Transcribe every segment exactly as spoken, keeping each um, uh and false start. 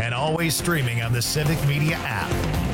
and always streaming on the Civic Media app.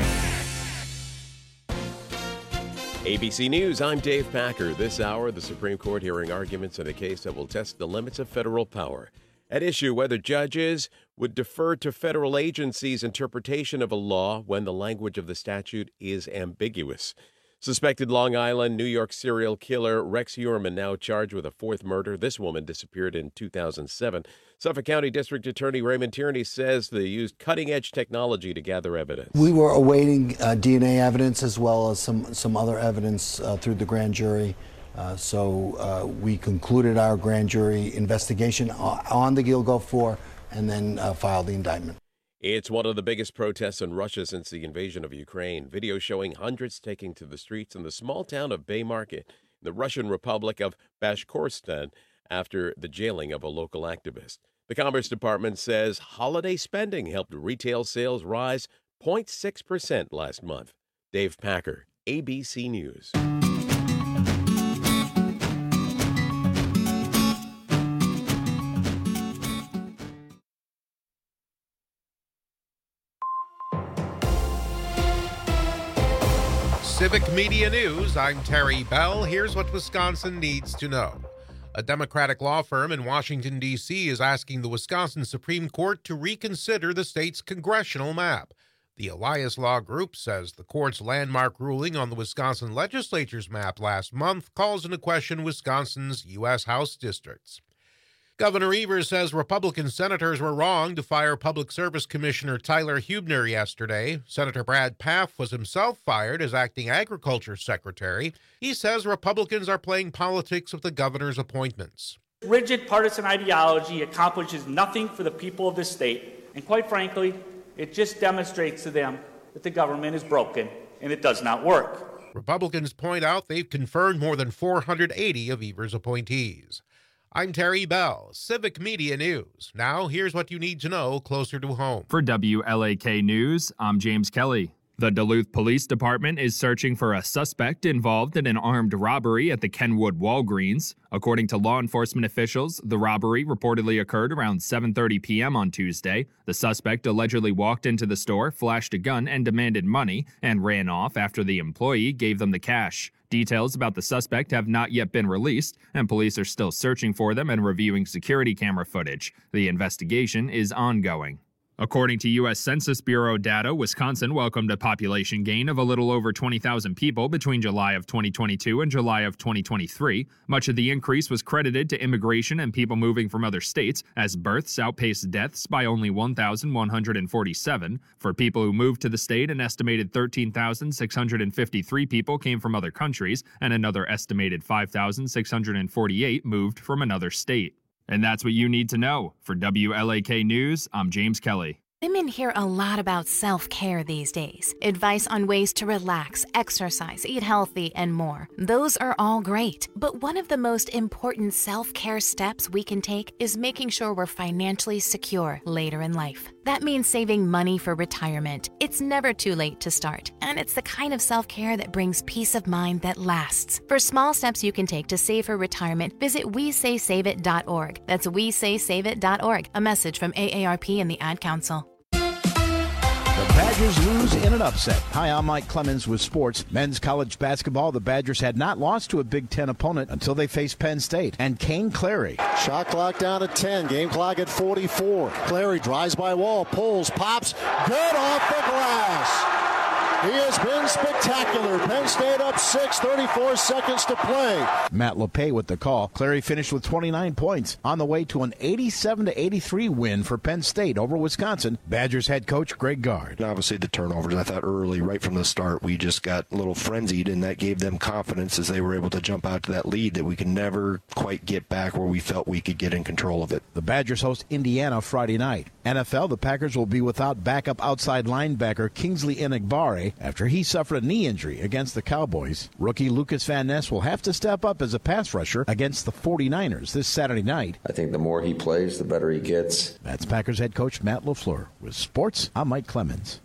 A B C News, I'm Dave Packer. This hour, the Supreme Court hearing arguments in a case that will test the limits of federal power. At issue, whether judges would defer to federal agencies' interpretation of a law when the language of the statute is ambiguous. Suspected Long Island, New York serial killer Rex Heuermann now charged with a fourth murder. This woman disappeared in two thousand seven. Suffolk County District Attorney Raymond Tierney says they used cutting-edge technology to gather evidence. We were awaiting uh, D N A evidence as well as some, some other evidence uh, through the grand jury. Uh, so uh, we concluded our grand jury investigation on the Gilgo four and then uh, filed the indictment. It's one of the biggest protests in Russia since the invasion of Ukraine. Video showing hundreds taking to the streets in the small town of Baymarket, in the Russian Republic of Bashkortostan, after the jailing of a local activist. The Commerce Department says holiday spending helped retail sales rise zero point six percent last month. Dave Packer, A B C News. Civic Media News, I'm Terry Bell. Here's what Wisconsin needs to know. A Democratic law firm in Washington, D C is asking the Wisconsin Supreme Court to reconsider the state's congressional map. The Elias Law Group says the court's landmark ruling on the Wisconsin legislature's map last month calls into question Wisconsin's U S House districts. Governor Evers says Republican senators were wrong to fire Public Service Commissioner Tyler Huebner yesterday. Senator Brad Pfaff was himself fired as acting agriculture secretary. He says Republicans are playing politics with the governor's appointments. Rigid partisan ideology accomplishes nothing for the people of this state, and quite frankly, it just demonstrates to them that the government is broken and it does not work. Republicans point out they've confirmed more than four hundred eighty of Evers' appointees. I'm Terry Bell, Civic Media News. Now, here's what you need to know closer to home. For W L A K News, I'm James Kelly. The Duluth Police Department is searching for a suspect involved in an armed robbery at the Kenwood Walgreens. According to law enforcement officials, the robbery reportedly occurred around seven thirty p.m. on Tuesday. The suspect allegedly walked into the store, flashed a gun, and demanded money, and ran off after the employee gave them the cash. Details about the suspect have not yet been released, and police are still searching for them and reviewing security camera footage. The investigation is ongoing. According to U S Census Bureau data, Wisconsin welcomed a population gain of a little over twenty thousand people between July of twenty twenty-two and July of twenty twenty-three. Much of the increase was credited to immigration and people moving from other states, as births outpaced deaths by only one thousand one hundred forty-seven. For people who moved to the state, an estimated thirteen thousand six hundred fifty-three people came from other countries, and another estimated five thousand six hundred forty-eight moved from another state. And that's what you need to know. For W L A K News, I'm James Kelly. Women hear a lot about self-care these days. Advice on ways to relax, exercise, eat healthy, and more. Those are all great. But one of the most important self-care steps we can take is making sure we're financially secure later in life. That means saving money for retirement. It's never too late to start, and it's the kind of self-care that brings peace of mind that lasts. For small steps you can take to save for retirement, visit we say save it dot org. That's we say save it dot org. A message from A A R P and the Ad Council. The Badgers lose in an upset. Hi, I'm Mike Clemens with sports. Men's college basketball, the Badgers had not lost to a Big Ten opponent until they faced Penn State. And Kane Clary. Shot clock down at ten, game clock at forty-four. Clary drives by wall, pulls, pops, good off the glass. He has been spectacular. Penn State up six, thirty-four seconds to play. Matt LePay with the call. Clary finished with twenty-nine points on the way to an eighty-seven to eighty-three win for Penn State over Wisconsin. Badgers head coach Greg Gard. Obviously the turnovers, I thought early, right from the start, we just got a little frenzied, and that gave them confidence as they were able to jump out to that lead that we could never quite get back where we felt we could get in control of it. The Badgers host Indiana Friday night. N F L, the Packers will be without backup outside linebacker Kingsley Enagbare after he suffered a knee injury against the Cowboys. Rookie Lucas Van Ness will have to step up as a pass rusher against the forty-niners this Saturday night. I think the more he plays, the better he gets. That's Packers head coach Matt LaFleur. With sports, I'm Mike Clemens.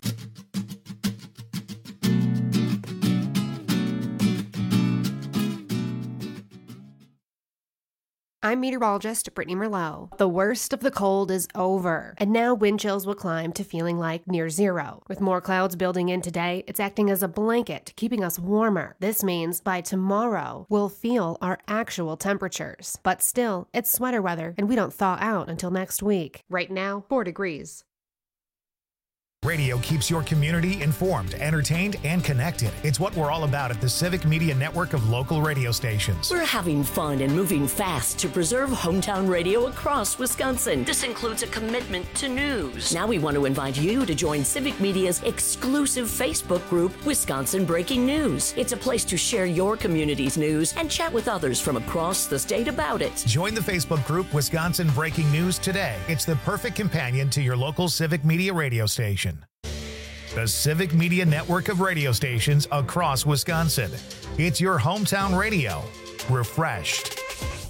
I'm meteorologist Brittany Merlot. The worst of the cold is over, and now wind chills will climb to feeling like near zero. With more clouds building in today, it's acting as a blanket, keeping us warmer. This means by tomorrow, we'll feel our actual temperatures. But still, it's sweater weather, and we don't thaw out until next week. Right now, four degrees. Radio keeps your community informed, entertained, and connected. It's what we're all about at the Civic Media Network of local radio stations. We're having fun and moving fast to preserve hometown radio across Wisconsin. This includes a commitment to news. Now we want to invite you to join Civic Media's exclusive Facebook group, Wisconsin Breaking News. It's a place to share your community's news and chat with others from across the state about it. Join the Facebook group Wisconsin Breaking News today. It's the perfect companion to your local Civic Media radio station. The Civic Media Network of radio stations across Wisconsin. It's your hometown radio, refreshed.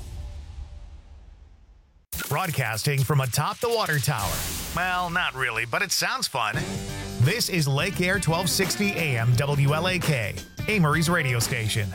Broadcasting from atop the water tower. Well, not really, but it sounds fun. This is Lake Air twelve sixty A M W L A K, Amory's radio station.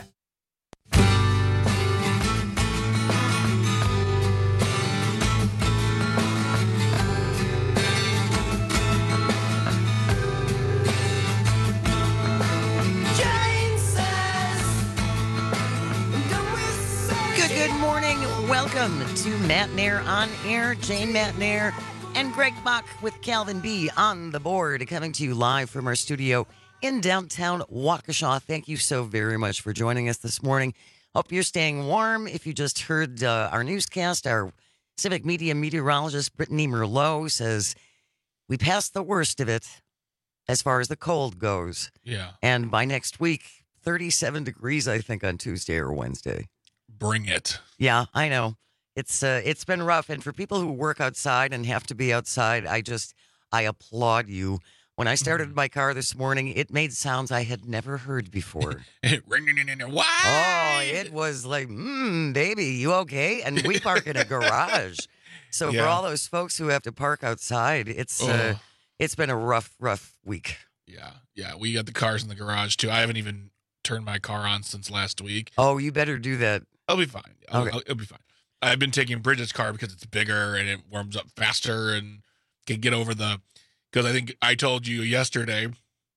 Good morning. Welcome to Matt Nair on Air. Jane Matt Nair and Greg Bach with Calvin B on the board, coming to you live from our studio in downtown Waukesha. Thank you so very much for joining us this morning. Hope you're staying warm. If you just heard uh, our newscast, our Civic Media meteorologist Brittany Merlot says we passed the worst of it as far as the cold goes. Yeah. And by next week, thirty-seven degrees, I think, on Tuesday or Wednesday. Bring it. Yeah, I know. It's uh, it's been rough. And for people who work outside and have to be outside, I just, I applaud you. When I started my car this morning, it made sounds I had never heard before. What? Oh, it was like, mm, baby, you okay? And we park in a garage. So Yeah. for all those folks who have to park outside, it's uh, Oh. it's been a rough, rough week. Yeah, yeah. We got the cars in the garage too. I haven't even turned my car on since last week. Oh, you better do that. I'll be fine. I'll, Okay. I'll, it'll be fine. I've been taking Bridget's car because it's bigger and it warms up faster and can get over the. Because I think I told you yesterday,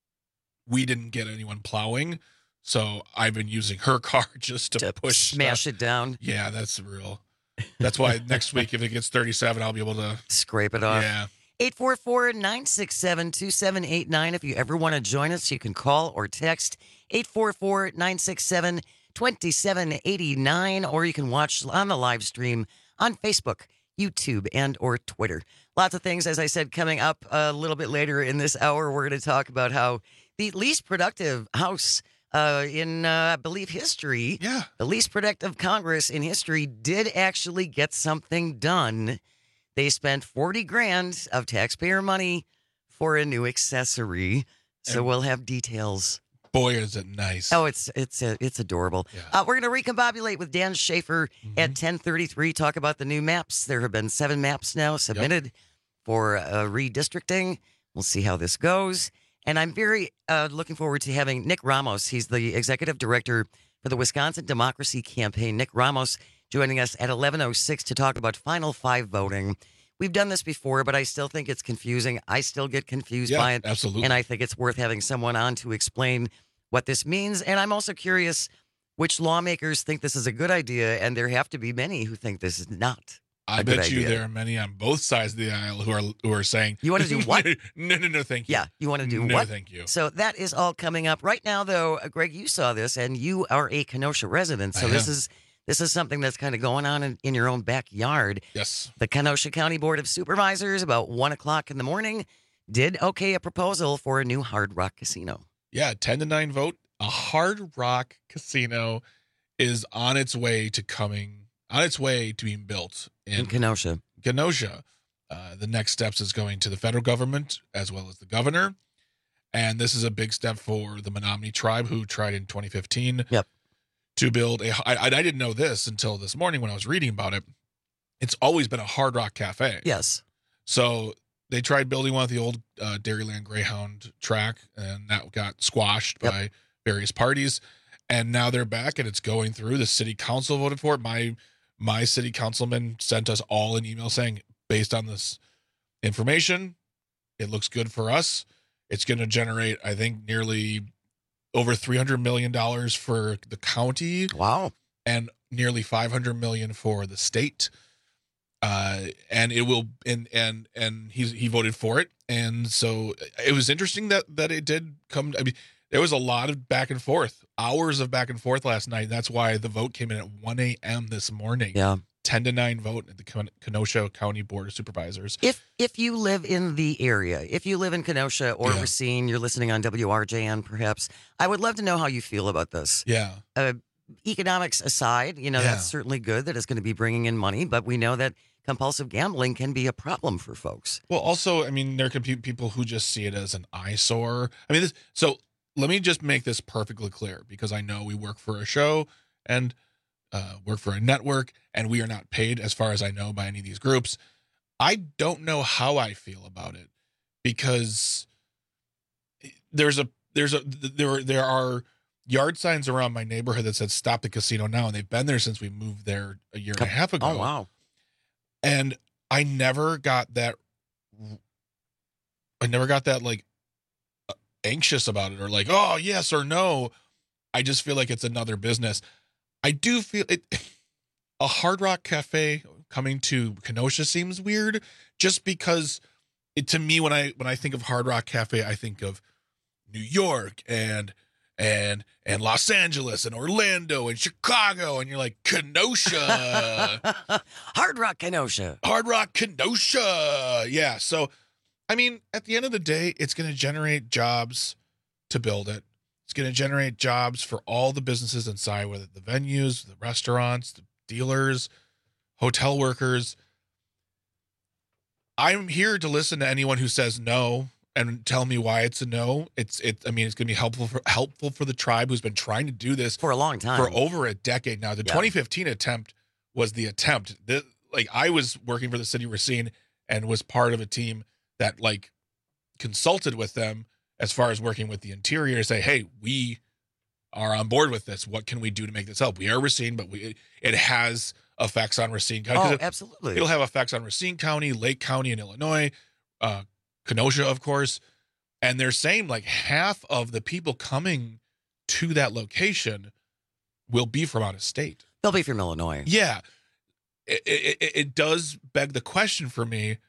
we didn't get anyone plowing, so I've been using her car just to, To push smash stuff. it down. Yeah, that's real. That's why next week, if it gets thirty-seven, I'll be able to Scrape it off. Yeah. eight four four, nine six seven, two seven eight nine. If you ever want to join us, you can call or text eight four four, nine six seven, two seven eight nine, or you can watch on the live stream on Facebook, YouTube, and or Twitter. Lots of things, as I said, coming up a little bit later in this hour. We're going to talk about how the least productive House uh, in, uh, I believe, history, yeah, the least productive Congress in history did actually get something done. They spent forty grand of taxpayer money for a new accessory. So And- we'll have details. Boy, is it nice. Oh, it's it's uh, it's adorable. Uh, we're going to recombobulate with Dan Schaefer Mm-hmm. at ten thirty-three. Talk about the new maps. There have been seven maps now submitted for uh, redistricting. We'll see how this goes. And I'm very uh, looking forward to having Nick Ramos. He's the executive director for the Wisconsin Democracy Campaign. Nick Ramos joining us at eleven oh six to talk about Final Five voting. We've done this before, but I still think it's confusing. I still get confused Yeah, by it. absolutely. And I think it's worth having someone on to explain what this means. And I'm also curious which lawmakers think this is a good idea, and there have to be many who think this is not I a good bet you idea. there are many on both sides of the aisle who are who are saying, You want to do what? no, no, no, thank you. Yeah, you want to do no, what? thank you. So that is all coming up right now, though. uh, Greg, you saw this, and you are a Kenosha resident, so I this am. is this is something that's kind of going on in, in your own backyard. Yes. The Kenosha County Board of Supervisors, about one o'clock in the morning, did okay a proposal for a new Hard Rock casino. Yeah, ten to nine vote. A Hard Rock casino is on its way to coming, on its way to being built in, In Kenosha. Kenosha. Uh, the next steps is going to the federal government as well as the governor. And this is a big step for the Menominee tribe, who tried in twenty fifteen Yep. to build a. I, I didn't know this until this morning when I was reading about it. It's always been a Hard Rock cafe. Yes. So they tried building one at the old uh, Dairyland Greyhound track, and that got squashed Yep. by various parties. And now they're back, and it's going through. The city council voted for it. My my city councilman sent us all an email saying, based on this information, it looks good for us. It's going to generate, I think, nearly over three hundred million dollars for the county. Wow. And nearly five hundred million dollars for the state. Uh, and it will, and, and, and he's, he voted for it. And so it was interesting that, that it did come. I mean, there was a lot of back and forth, hours of back and forth last night. That's why the vote came in at one a.m. this morning. Yeah. ten to nine vote at the Kenosha County Board of Supervisors. If if you live in the area, if you live in Kenosha or Yeah. Racine, you're listening on W R J N perhaps, I would love to know how you feel about this. Yeah. Uh, economics aside, you know, Yeah. that's certainly good that it's going to be bringing in money, but we know that compulsive gambling can be a problem for folks. Well, also, I mean, there could be people who just see it as an eyesore. I mean, this, so let me just make this perfectly clear, because I know we work for a show and uh, work for a network, and we are not paid, as far as I know, by any of these groups. I don't know how I feel about it, because there's a there's a there there are yard signs around my neighborhood that said "Stop the Casino Now," and they've been there since we moved there a year and a half ago. Oh wow! And I never got that. I never got that like anxious about it, or like, oh yes or no. I just feel like it's another business. I do feel it. A Hard Rock Cafe coming to Kenosha seems weird, just because it, to me, when I when I think of Hard Rock Cafe, I think of New York and and and Los Angeles and Orlando and Chicago, and you're like, Kenosha. Hard Rock Kenosha. Hard Rock Kenosha. Yeah. So, I mean, at the end of the day, it's going to generate jobs to build it. It's going to generate jobs for all the businesses inside, whether the venues, the restaurants, the dealers, hotel workers. I'm here to listen to anyone who says no and tell me why it's a no. It's it. I mean, it's going to be helpful for helpful for the tribe who's been trying to do this for a long time, for over a decade now. The Yeah. twenty fifteen attempt was the attempt. The, like I was working for the city of Racine and was part of a team that like consulted with them as far as working with the interior to say, hey, we are on board with this. What can we do to make this help? We are Racine, but we it, it has effects on Racine County. Oh, it, absolutely. It'll have effects on Racine County, Lake County in Illinois, uh, Kenosha, of course. And they're saying like half of the people coming to that location will be from out of state. They'll be from Illinois. Yeah. It, it, it does beg the question for me,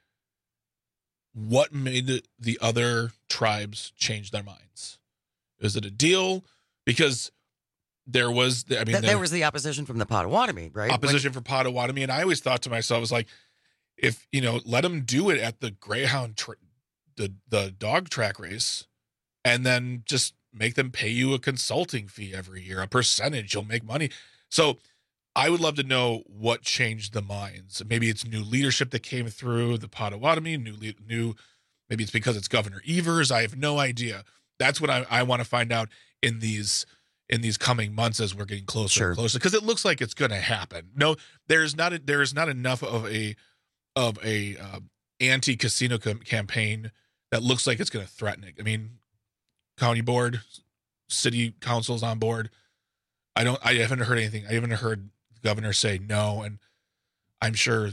what made the, the other tribes change their minds? Is it a deal? Because there was, I mean, Th- there, there was the opposition from the Potawatomi, right? opposition for Potawatomi, and I always thought to myself, I was like, if you know, let them do it at the Greyhound, tra- the the dog track race, and then just make them pay you a consulting fee every year, a percentage. You'll make money. So, I would love to know what changed the minds. Maybe it's new leadership that came through the Potawatomi. New, le- new. Maybe it's because it's Governor Evers. I have no idea. That's what I, I want to find out in these. in these coming months as we're getting closer Sure. and closer, because it looks like it's going to happen. No, there's not a, there is not enough of a of a uh, anti-casino com- campaign that looks like it's going to threaten it. I mean, county board, city council's on board. I don't. I haven't heard anything. I haven't heard the governor say no, and I'm sure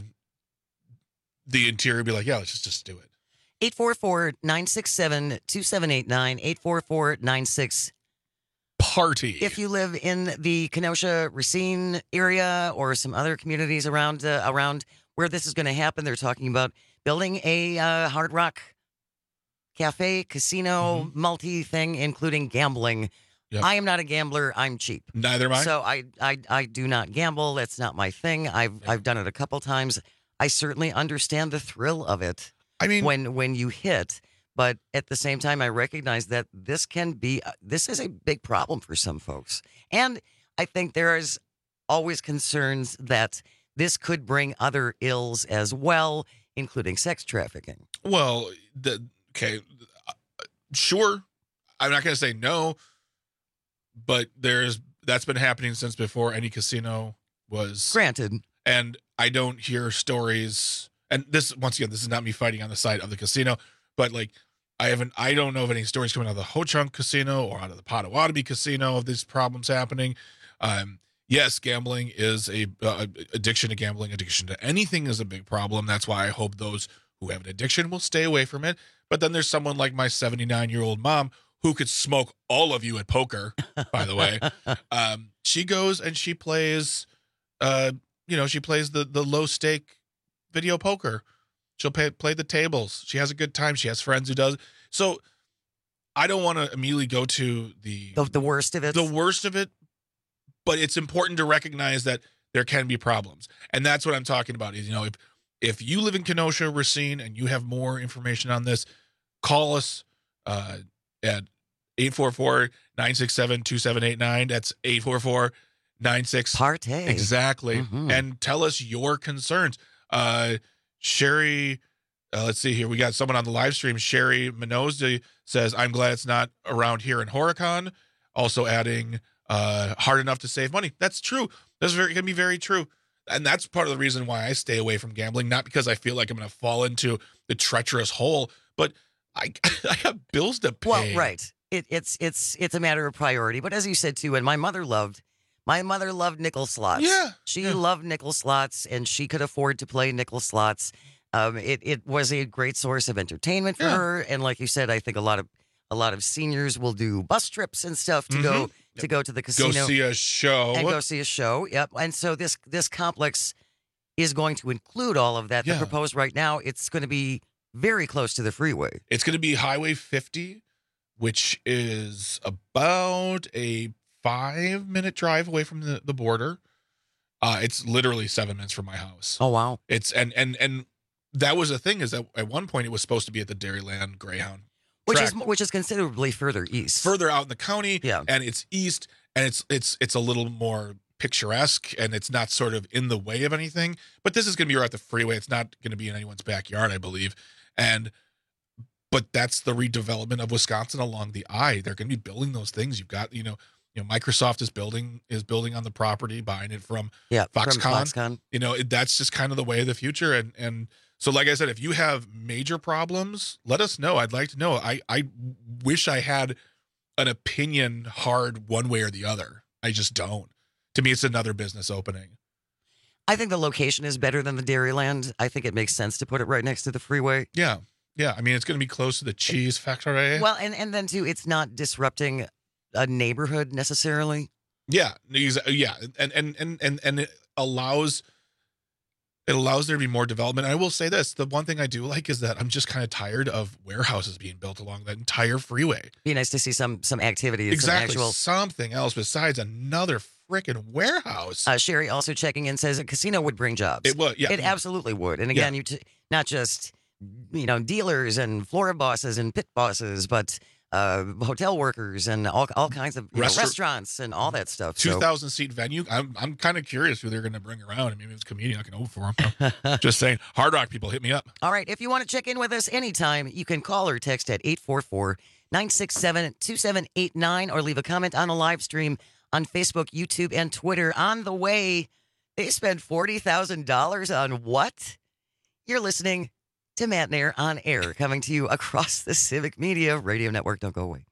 the interior will be like, yeah, let's just, just do it. eight four four, nine six seven, two seven eight nine, eight four four, nine six Party. If you live in the Kenosha, Racine area or some other communities around uh, around where this is going to happen, they're talking about building a uh, Hard Rock Cafe, casino, Mm-hmm. multi thing, including gambling. Yep. I am not a gambler. I'm cheap. Neither am I. So I, I I do not gamble. That's not my thing. I've I've done it a couple times. I certainly understand the thrill of it. I mean, when when you hit. But at the same time, I recognize that this can be, this is a big problem for some folks. And I think there is always concerns that this could bring other ills as well, including sex trafficking. Well, the, okay, sure. I'm not going to say no, but there's, that's been happening since before any casino was. Granted. And I don't hear stories, and this, once again, this is not me fighting on the side of the casino, but like, I haven't, I don't know of any stories coming out of the Ho Chunk Casino or out of the Potawatomi Casino of these problems happening. Um, yes, gambling is a uh, addiction to gambling, addiction to anything is a big problem. That's why I hope those who have an addiction will stay away from it. But then there's someone like my seventy-nine-year-old mom who could smoke all of you at poker, by the way. Um, she goes and she plays, uh, you know, she plays the the low-stake video poker. She'll pay, play the tables. She has a good time. She has friends who does. So I don't want to immediately go to the, the the worst of it. The worst of it, but it's important to recognize that there can be problems, and that's what I'm talking about. Is, you know, if if you live in Kenosha, Racine, and you have more information on this, call us uh, at eight four four, nine six seven, two seven eight nine. That's eight four four, nine six. Partay. Exactly, Mm-hmm. and tell us your concerns. Uh, Sherry, uh, let's see here. We got someone on the live stream. Sherry Menozzi says, I'm glad it's not around here in Horicon. Also adding, uh, hard enough to save money. That's true. That's very, can be very true. And that's part of the reason why I stay away from gambling. Not because I feel like I'm going to fall into the treacherous hole, but I, I got bills to pay. Well, right. It, it's, it's, it's a matter of priority. But as you said, too, and my mother loved My mother loved nickel slots. Yeah. She yeah. loved nickel slots, and she could afford to play nickel slots. Um, it, it was a great source of entertainment for Yeah. her. And like you said, I think a lot of a lot of seniors will do bus trips and stuff to Mhm. go to go to the casino. Go see a show. And go see a show. Yep. And so this this complex is going to include all of that. Yeah. The proposed right now, it's going to be very close to the freeway. It's going to be Highway fifty, which is about a five minute drive away from the, the border. Uh, it's literally seven minutes from my house. Oh, wow. It's and and and that was the thing, is that at one point it was supposed to be at the Dairyland Greyhound Which track. is which is considerably further east. Further out in the county. Yeah. And it's east, and it's it's it's a little more picturesque, and it's not sort of in the way of anything. But this is going to be right at the freeway. It's not going to be in anyone's backyard, I believe. And but that's the redevelopment of Wisconsin along the I. They're going to be building those things. You've got, you know, you know, Microsoft is building is building on the property, buying it from yeah, Foxconn. from Foxconn. You know, it, that's just kind of the way of the future. And and so, like I said, if you have major problems, let us know. I'd like to know. I I wish I had an opinion hard one way or the other. I just don't. To me, it's another business opening. I think the location is better than the Dairyland. I think it makes sense to put it right next to the freeway. Yeah. Yeah. I mean, it's going to be close to the cheese factory. Well, and, and then, too, it's not disrupting a neighborhood necessarily. Yeah. Yeah. And, and, and, and, and it allows, it allows there to be more development. And I will say this, the one thing I do like is that I'm just kind of tired of warehouses being built along that entire freeway. Be nice to see some, some activity. Exactly. Some actual... Something else besides another freaking warehouse. Uh, Sherry also checking in says a casino would bring jobs. It would, yeah. It absolutely would. And again, Yeah. you t- not just, you know, dealers and floor bosses and pit bosses, but uh, hotel workers and all all kinds of you know, Restaur- restaurants and all that stuff. two So- thousand seat venue. I'm I'm kind of curious who they're going to bring around. I mean, maybe it's a comedian I can open for them. Just saying. Hard Rock people, hit me up. All right. If you want to check in with us anytime, you can call or text at eight four four, nine six seven, two seven eight nine or leave a comment on the live stream on Facebook, YouTube, and Twitter. On the way, they spent forty thousand dollars on what? You're listening to Matt Nair on Air, coming to you across the Civic Media Radio Network. Don't go away.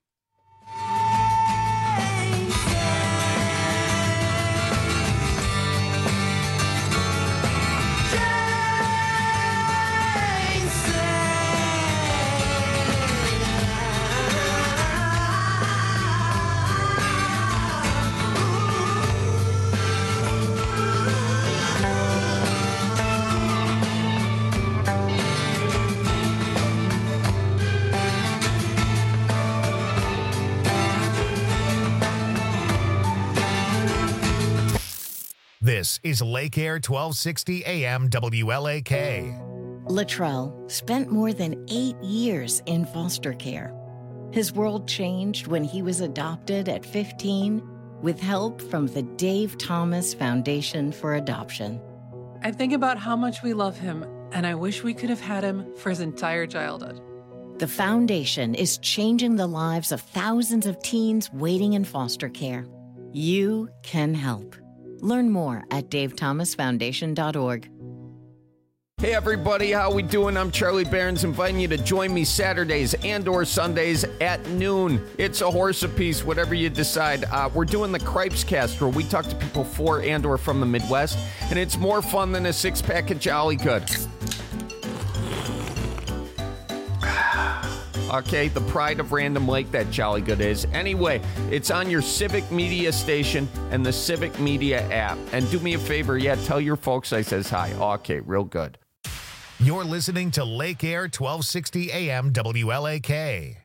This is Lake Air twelve sixty A M W L A K. Latrell spent more than eight years in foster care. His world changed when he was adopted at fifteen with help from the Dave Thomas Foundation for Adoption. I think about how much we love him, and I wish we could have had him for his entire childhood. The foundation is changing the lives of thousands of teens waiting in foster care. You can help. Learn more at dave thomas foundation dot org. Hey everybody, how we doing? I'm Charlie Barons, inviting you to join me Saturdays and or Sundays at noon. It's a horse apiece, whatever you decide. Uh, we're doing the Cripes Cast, where we talk to people for and or from the Midwest, and it's more fun than a six-pack of Jolly Good. Okay, the pride of Random Lake, that Jolly Good is. Anyway, it's on your Civic Media station and the Civic Media app. And do me a favor, yeah, tell your folks I says hi. Okay, real good. You're listening to Lake Air twelve sixty A M W L A K.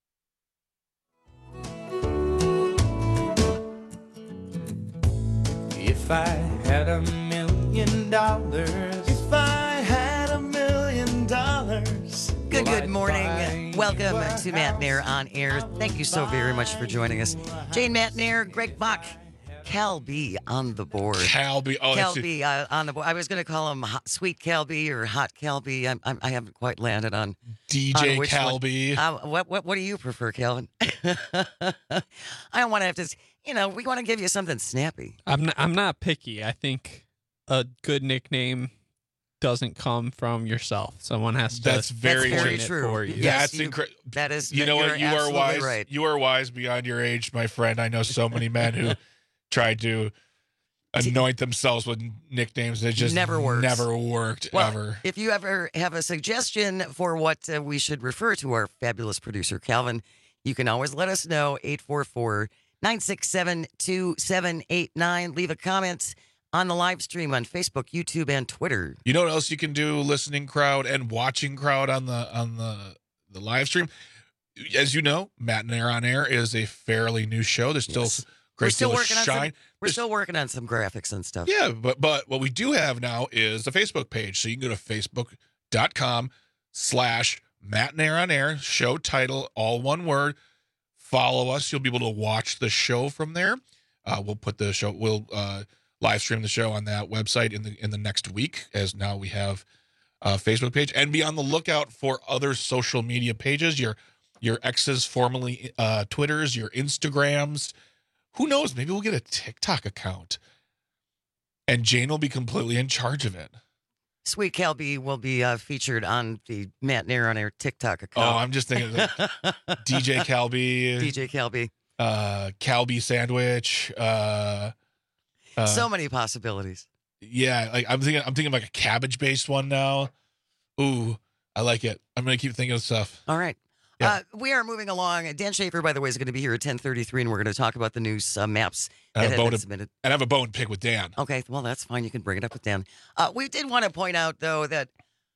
If I had a million dollars, if I had a million dollars. Good, good morning. Welcome to Matt Nair on Air. Thank you so very much for joining us. Jane Matt Nair, Greg Bach, Cal B on the board. Cal B. Oh, Cal B uh, on the board. I was going to call him hot, Sweet Cal B or Hot Cal B. I'm, I'm, I haven't quite landed on D J Cal B. Uh, what, what, what do you prefer, Calvin? I don't want to have to, you know, we want to give you something snappy. I'm not, I'm not picky. I think a good nickname doesn't come from yourself. Someone has to. That's very, That's very true. true. For you. Yes, That's you, incredible. That is. You know what? You are wise. Right. You are wise beyond your age, my friend. I know so many men who tried to anoint themselves with nicknames that just Never works. Never worked Well, ever. If you ever have a suggestion for what uh, we should refer to our fabulous producer, Calvin, you can always let us know. eight four four, nine six seven, two seven eight nine. Leave a comment on the live stream on Facebook, YouTube, and Twitter. You know what else you can do, listening crowd and watching crowd on the on the the live stream? As you know, Matt and Air on Air is a fairly new show. There's still Yes. a great We're still deal of working on shine. some, We're still working on some graphics and stuff. Yeah, but but what we do have now is a Facebook page. So you can go to facebook.com slash Matt and Air on Air, show title, all one word. Follow us. You'll be able to watch the show from there. Uh, we'll put the show, we'll uh, live stream the show on that website in the in the next week, as now we have a Facebook page. And be on the lookout for other social media pages, your your exes, formerly uh, Twitters, your Instagrams. Who knows? Maybe we'll get a TikTok account. And Jane will be completely in charge of it. Sweet Cal B will be uh, featured on the Matt Nair on Air TikTok account. Oh, I'm just thinking of D J Calby. D J Calby. Uh, Calby Sandwich. Uh, uh, so many possibilities. Yeah, like I'm thinking I'm thinking of like a cabbage based one now. Ooh, I like it. I'm gonna keep thinking of stuff. All right. Yeah. Uh, we are moving along. Dan Schaefer, by the way, is going to be here at ten thirty-three, and we're going to talk about the news uh, maps I that have, a have bone been to, submitted. and I have a bone to pick with Dan. Okay, well, that's fine. You can bring it up with Dan. Uh, we did want to point out, though, that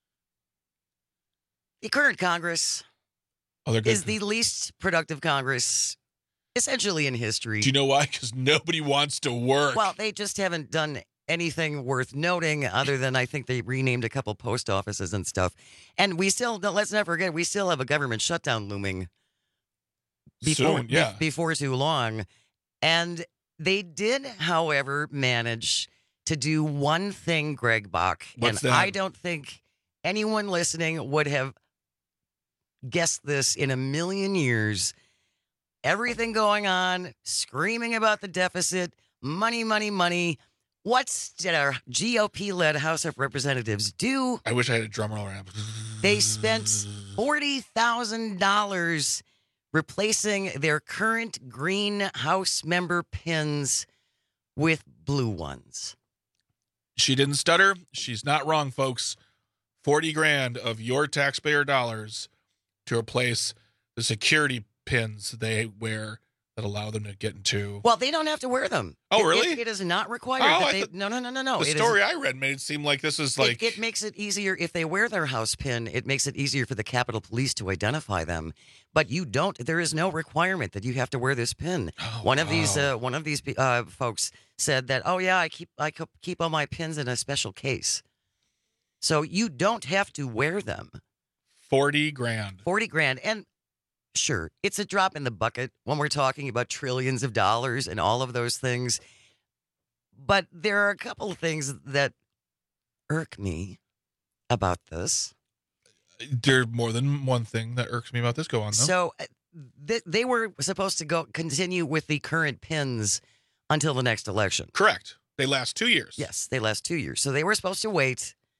the current Congress Oh, they're good. is the least productive Congress, essentially, in history. Do you know why? Because nobody wants to work. Well, they just haven't done anything worth noting other than I think they renamed a couple post offices and stuff. And we still, let's not forget, we still have a government shutdown looming before, Soon, yeah. be- before too long. And they did, however, manage to do one thing, Greg Bach. What's and that? I don't think anyone listening would have guessed this in a million years. Everything going on, screaming about the deficit, money, money, money. What did our G O P-led House of Representatives do? I wish I had a drum roll around. They spent forty thousand dollars replacing their current green House member pins with blue ones. She didn't stutter. She's not wrong, folks. forty grand of your taxpayer dollars to replace the security pins they wear that allow them to get into. Well, they don't have to wear them. Oh, It- really? It, it is not required. Oh, that I they, thought- no, no, no, no, no. the It is- story I read made it seem like this is like. It, it makes it easier if they wear their house pin. It makes it easier for the Capitol Police to identify them. But you don't. There is no requirement that you have to wear this pin. Oh, one of these, wow. uh, one of these uh, folks said that. Oh yeah, I keep I co- keep all my pins in a special case. So you don't have to wear them. forty grand. Forty grand, and sure, it's a drop in the bucket when we're talking about trillions of dollars and all of those things. But there are a couple of things that irk me about this. There's more than one thing that irks me about this. Go on, though. So uh, th- they were supposed to go continue with the current pins until the next election. Correct. They last two years. Yes, they last two years. So they were supposed to wait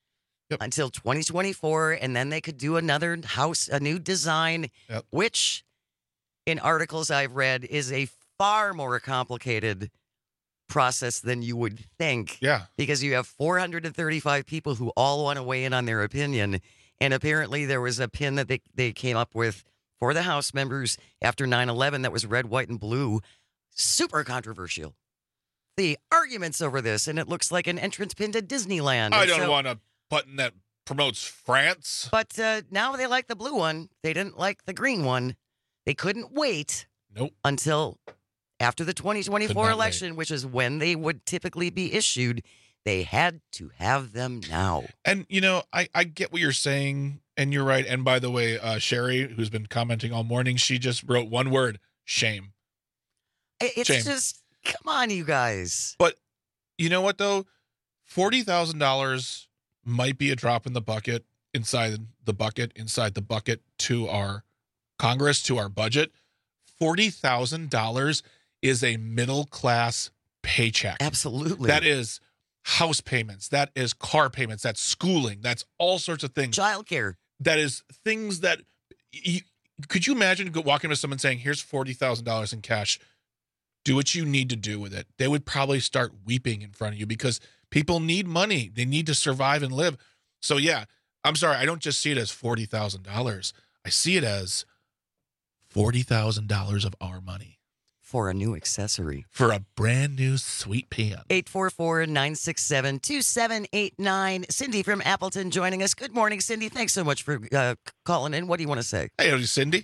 yep. until twenty twenty-four, and then they could do another house, a new design, yep. which in articles I've read is a far more complicated process than you would think. Yeah. Because you have four hundred thirty-five people who all want to weigh in on their opinion. And apparently there was a pin that they, they came up with for the House members after nine eleven that was red, white, and blue. Super controversial. The arguments over this, and it looks like an entrance pin to Disneyland. I And don't so- want a button that promotes France. But uh, now they like the blue one. They didn't like the green one. They couldn't wait nope. until after the twenty twenty-four Could not election, wait. which is when they would typically be issued. They had to have them now. And, you know, I, I get what you're saying, and you're right. And by the way, uh, Sherry, who's been commenting all morning, she just wrote one word, shame. It- It's Shame. just, come on, you guys. But you know what, though? forty thousand dollars might be a drop in the bucket inside the bucket, inside the bucket to our Congress, to our budget. forty thousand dollars is a middle-class paycheck. Absolutely. That is house payments. That is car payments. That's schooling. That's all sorts of things. Childcare. That is things that you, could you imagine go- walking to someone saying, here's forty thousand dollars in cash. Do what you need to do with it. They would probably start weeping in front of you because people need money. They need to survive and live. So, yeah, I'm sorry. I don't just see it as forty thousand dollars. I see it as forty thousand dollars of our money. For a new accessory. For a brand new sweet pan. eight four four, nine six seven, two seven eight nine. Cindy from Appleton joining us. Good morning, Cindy. Thanks so much for uh, calling in. What do you want to say? Hey, Cindy.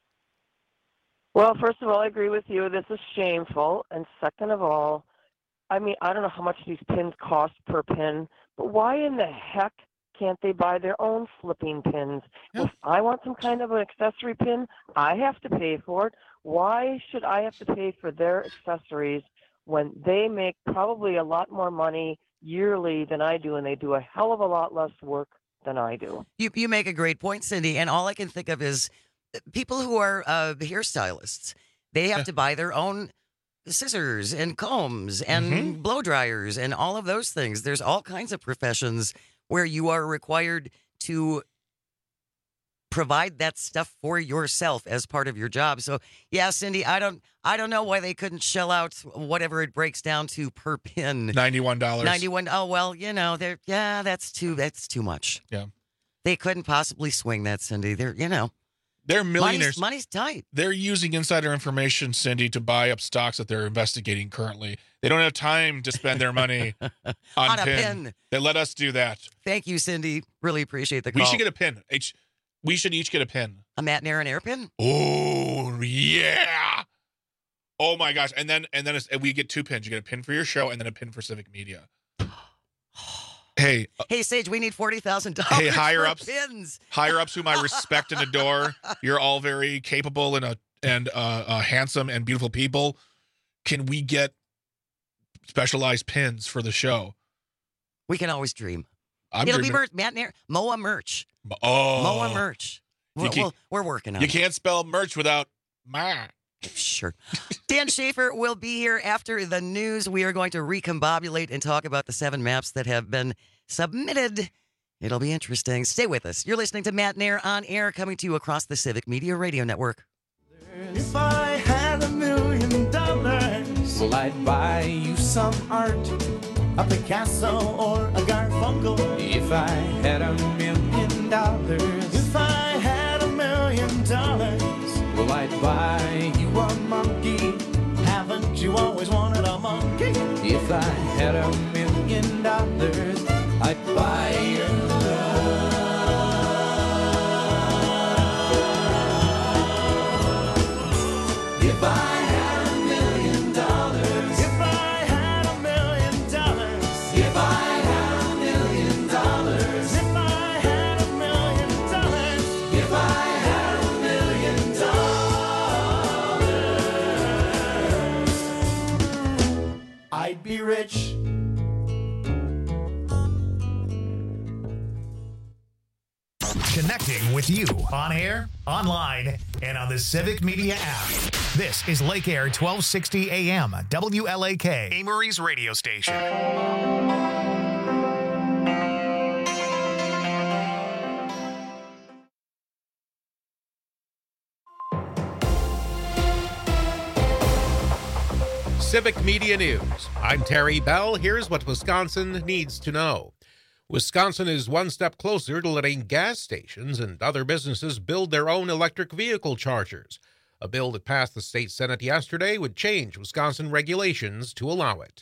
Well, first of all, I agree with you. This is shameful. And second of all, I mean, I don't know how much these pins cost per pin, but why in the heck can't they buy their own flipping pins? Yeah. If I want some kind of an accessory pin, I have to pay for it. Why should I have to pay for their accessories when they make probably a lot more money yearly than I do, and they do a hell of a lot less work than I do? You you make a great point, Cindy. And all I can think of is people who are uh, hairstylists. They have Yeah. to buy their own scissors and combs and Mhm. blow dryers and all of those things. There's all kinds of professions where you are required to provide that stuff for yourself as part of your job. So yeah, Cindy, I don't I don't know why they couldn't shell out whatever it breaks down to per pin. ninety-one dollars. ninety-one. Oh well, you know, they're yeah, that's too that's too much. Yeah. They couldn't possibly swing that, Cindy. They're you know They're millionaires. Money's, money's tight. They're using insider information, Cindy, to buy up stocks that they're investigating currently. They don't have time to spend their money on, On a pin. pin. They let us do that. Thank you, Cindy. Really appreciate the call. We should get a pin. Each, we should each get a pin. a Matt Nair and airpin. Oh yeah! Oh my gosh! And then and then it's, and we get two pins. You get a pin for your show and then a pin for Civic Media. Hey, uh, Hey, Sage, we need forty thousand dollars. hey, higher ups, pins. higher ups, whom I respect and adore. You're all very capable and uh, and uh, uh, handsome and beautiful people. Can we get specialized pins for the show? We can always dream. I'm It'll dreaming- be merch, Matt Nair, M O A merch. Oh, M O A merch. You We're, can't- we'll- we're working on You it. can't spell merch without ma. Sure. Dan Schaefer will be here after the news. We are going to recombobulate and talk about the seven maps that have been submitted. It'll be interesting. Stay with us. You're listening to Matt Nair on air, coming to you across the Civic Media Radio Network. If I had a million dollars, well, I'd buy you some art, a Picasso or a Garfunkel. If I had a million dollars, if I had a million dollars, well, I'd buy you a monkey. Haven't you always wanted a monkey? If I had a million dollars, I'd buy you love. If I had a million dollars, if I had a million dollars, if I had a million dollars, if I had a million dollars, if I had a million dollars, I'd be rich. Connecting with you on air, online, and on the Civic Media app. This is Lake Air twelve sixty A M, W L A K, Amory's radio station. Civic Media News. I'm Terry Bell. Here's what Wisconsin needs to know. Wisconsin is one step closer to letting gas stations and other businesses build their own electric vehicle chargers. A bill that passed the state Senate yesterday would change Wisconsin regulations to allow it.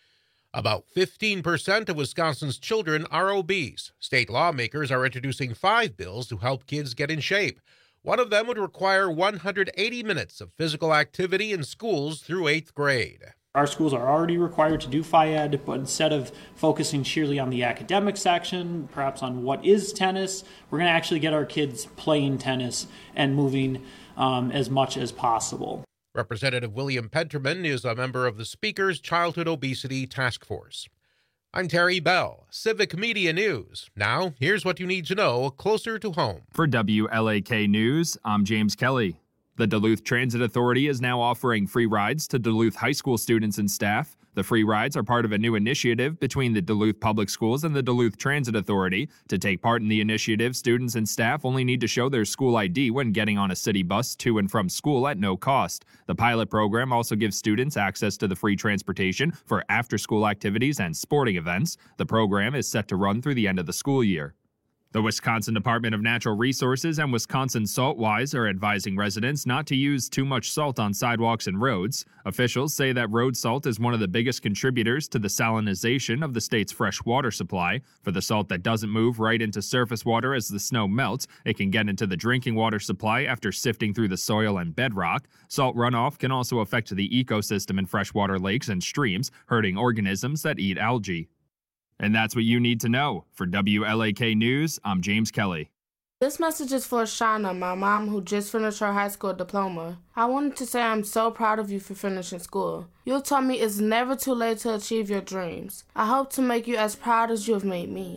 About fifteen percent of Wisconsin's children are obese. State lawmakers are introducing five bills to help kids get in shape. One of them would require one hundred eighty minutes of physical activity in schools through eighth grade. Our schools are already required to do Ph I E D, but instead of focusing sheerly on the academic section, perhaps on what is tennis, we're going to actually get our kids playing tennis and moving um, as much as possible. Representative William Penterman is a member of the Speaker's Childhood Obesity Task Force. I'm Terry Bell, Civic Media News. Now, here's what you need to know closer to home. For W L A K News, I'm James Kelly. The Duluth Transit Authority is now offering free rides to Duluth high school students and staff. The free rides are part of a new initiative between the Duluth Public Schools and the Duluth Transit Authority. To take part in the initiative, students and staff only need to show their school I D when getting on a city bus to and from school at no cost. The pilot program also gives students access to the free transportation for after-school activities and sporting events. The program is set to run through the end of the school year. The Wisconsin Department of Natural Resources and Wisconsin Saltwise are advising residents not to use too much salt on sidewalks and roads. Officials say that road salt is one of the biggest contributors to the salinization of the state's fresh water supply. For the salt that doesn't move right into surface water as the snow melts, it can get into the drinking water supply after sifting through the soil and bedrock. Salt runoff can also affect the ecosystem in freshwater lakes and streams, hurting organisms that eat algae. And that's what you need to know. For W L A K News, I'm James Kelly. This message is for Shauna, my mom, who just finished her high school diploma. I wanted to say I'm so proud of you for finishing school. You taught me it's never too late to achieve your dreams. I hope to make you as proud as you have made me.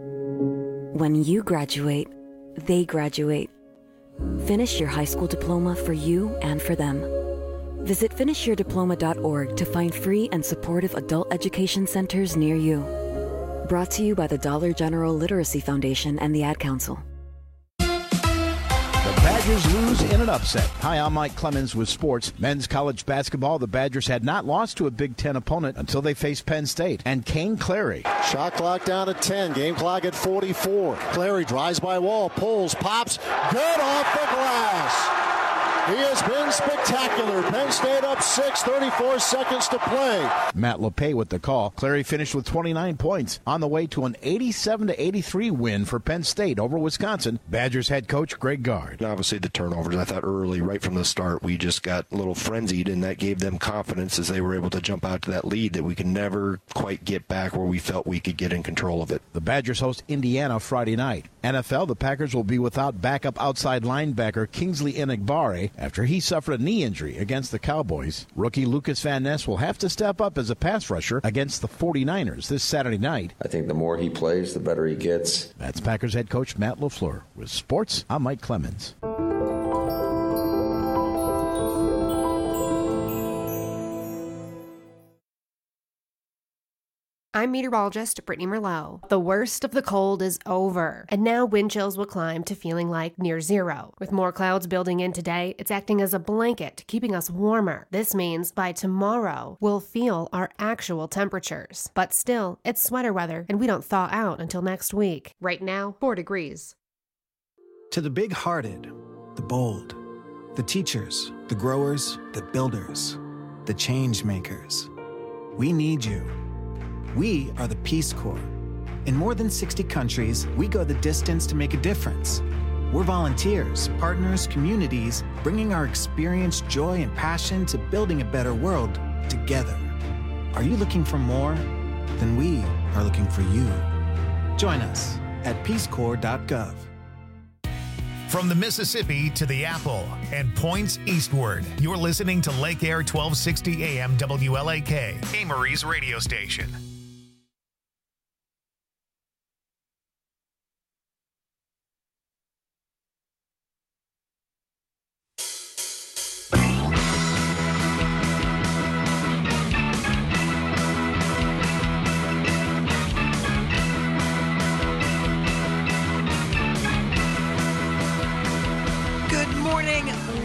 When you graduate, they graduate. Finish your high school diploma for you and for them. Visit finish your diploma dot org to find free and supportive adult education centers near you. Brought to you by the Dollar General Literacy Foundation and the Ad Council. The Badgers lose in an upset. Hi, I'm Mike Clemens with sports. Men's college basketball, the Badgers had not lost to a Big Ten opponent until they faced Penn State. And Kane Clary. Shot clock down to ten. Game clock at forty-four. Clary drives by Wall, pulls, pops. Good off the glass. He has been spectacular. Penn State up six, thirty-four seconds to play. Matt LePay with the call. Clary finished with twenty-nine points on the way to an eighty-seven to eighty-three win for Penn State over Wisconsin. Badgers head coach Greg Gard. Obviously the turnovers, I thought early, right from the start, we just got a little frenzied, and that gave them confidence as they were able to jump out to that lead that we could never quite get back where we felt we could get in control of it. The Badgers host Indiana Friday night. N F L, the Packers will be without backup outside linebacker Kingsley Enagbare after he suffered a knee injury against the Cowboys. Rookie Lucas Van Ness will have to step up as a pass rusher against the forty-niners this Saturday night. I think the more he plays, the better he gets. That's Packers head coach Matt LaFleur. With sports, I'm Mike Clemens. I'm meteorologist Brittany Merlot. The worst of the cold is over, and now wind chills will climb to feeling like near zero. With more clouds building in today, it's acting as a blanket, keeping us warmer. This means by tomorrow, we'll feel our actual temperatures. But still, it's sweater weather, and we don't thaw out until next week. Right now, four degrees. To the big-hearted, the bold, the teachers, the growers, the builders, the change makers, we need you. We are the Peace Corps. In more than sixty countries, we go the distance to make a difference. We're volunteers, partners, communities, bringing our experience, joy, and passion to building a better world together. Are you looking for more? Then we are looking for you. Join us at peace corps dot gov. From the Mississippi to the Apple and points eastward, you're listening to Lake Air twelve sixty A M W L A K, Amory's radio station.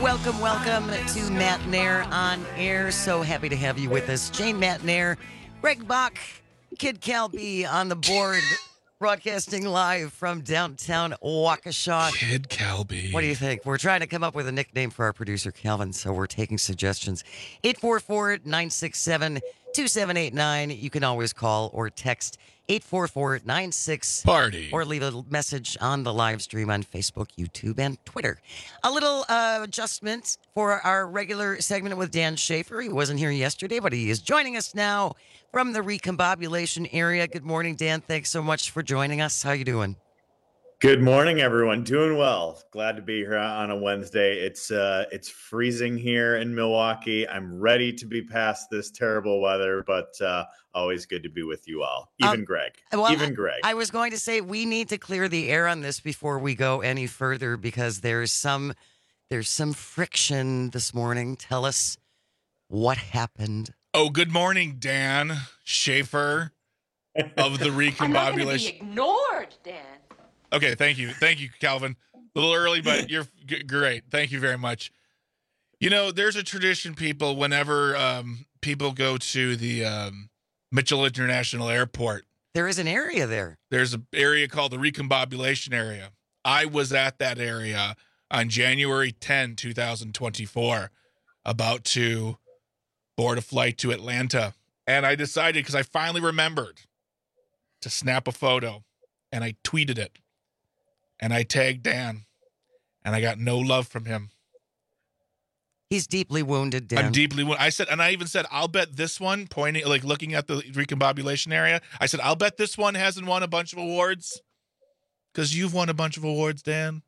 Welcome, welcome to Matt Nair on Air. So happy to have you with us. Jane Matt Nair, Greg Bach, Kid Calby on the board, broadcasting live from downtown Waukesha. Kid Calby. What do you think? We're trying to come up with a nickname for our producer, Calvin, so we're taking suggestions. eight four four, nine six seven, two seven eight nine. You can always call or text eight four four, nine six Party. Or leave a message on the live stream on Facebook, YouTube, and Twitter. A little uh, adjustment for our regular segment with Dan Schaefer. He wasn't here yesterday, but he is joining us now from the recombobulation area. Good morning, Dan. Thanks so much for joining us. How you doing? Good morning, everyone. Doing well. Glad to be here on a Wednesday. It's uh, it's freezing here in Milwaukee. I'm ready to be past this terrible weather, but uh, always good to be with you all. Even um, Greg. Well, Even Greg. I, I was going to say we need to clear the air on this before we go any further because there's some there's some friction this morning. Tell us what happened. Oh, good morning, Dan Schaefer of the recombobulation. I'm not going to be ignored, Dan. Okay, thank you. Thank you, Calvin. A little early, but you're g- great. Thank you very much. You know, there's a tradition, people, whenever um, people go to the um, Mitchell International Airport. There is an area there. There's an area called the recombobulation area. I was at that area on January tenth, twenty twenty-four, about to board a flight to Atlanta. And I decided, because I finally remembered, to snap a photo. And I tweeted it. And I tagged Dan, and I got no love from him. He's deeply wounded, Dan. I'm deeply wounded. I said, and I even said, I'll bet this one, pointing, like looking at the recombobulation area, I said, I'll bet this one hasn't won a bunch of awards. Because you've won a bunch of awards, Dan.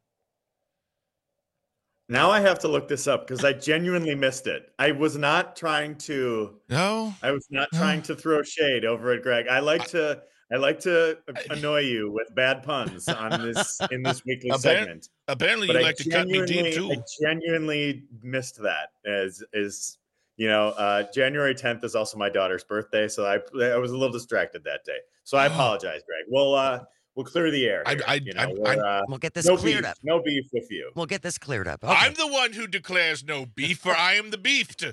Now I have to look this up because I genuinely missed it. I was not trying to. No. I was not no. trying to throw shade over at Greg. I like to. I like to annoy you with bad puns on this in this weekly Appar- segment. Apparently, but you I like to cut me deep too. I genuinely missed that. As is, you know, uh, January tenth is also my daughter's birthday, so I I was a little distracted that day. So I apologize, Greg. We'll uh, we'll clear the air. Here, I, I, you know, I, I, uh, we'll get this no cleared beef, up. No beef with you. We'll get this cleared up. Okay. I'm the one who declares no beef, for I am the beefed.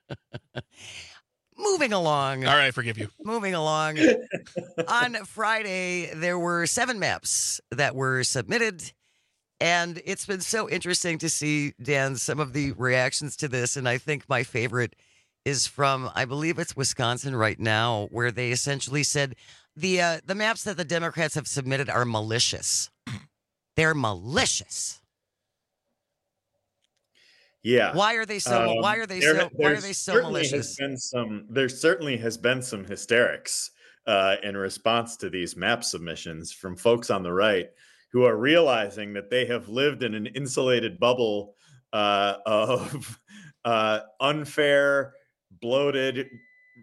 Moving along. All right, I forgive you. Moving along. On Friday, there were seven maps that were submitted. And it's been so interesting to see, Dan, some of the reactions to this. And I think my favorite is from, I believe it's Wisconsin right now, where they essentially said the uh, the maps that the Democrats have submitted are malicious. They're malicious. Yeah. Why are they so? Um, why are they there, so? Why are they so malicious? Has been some, there certainly has been some hysterics uh, in response to these map submissions from folks on the right who are realizing that they have lived in an insulated bubble uh, of uh, unfair, bloated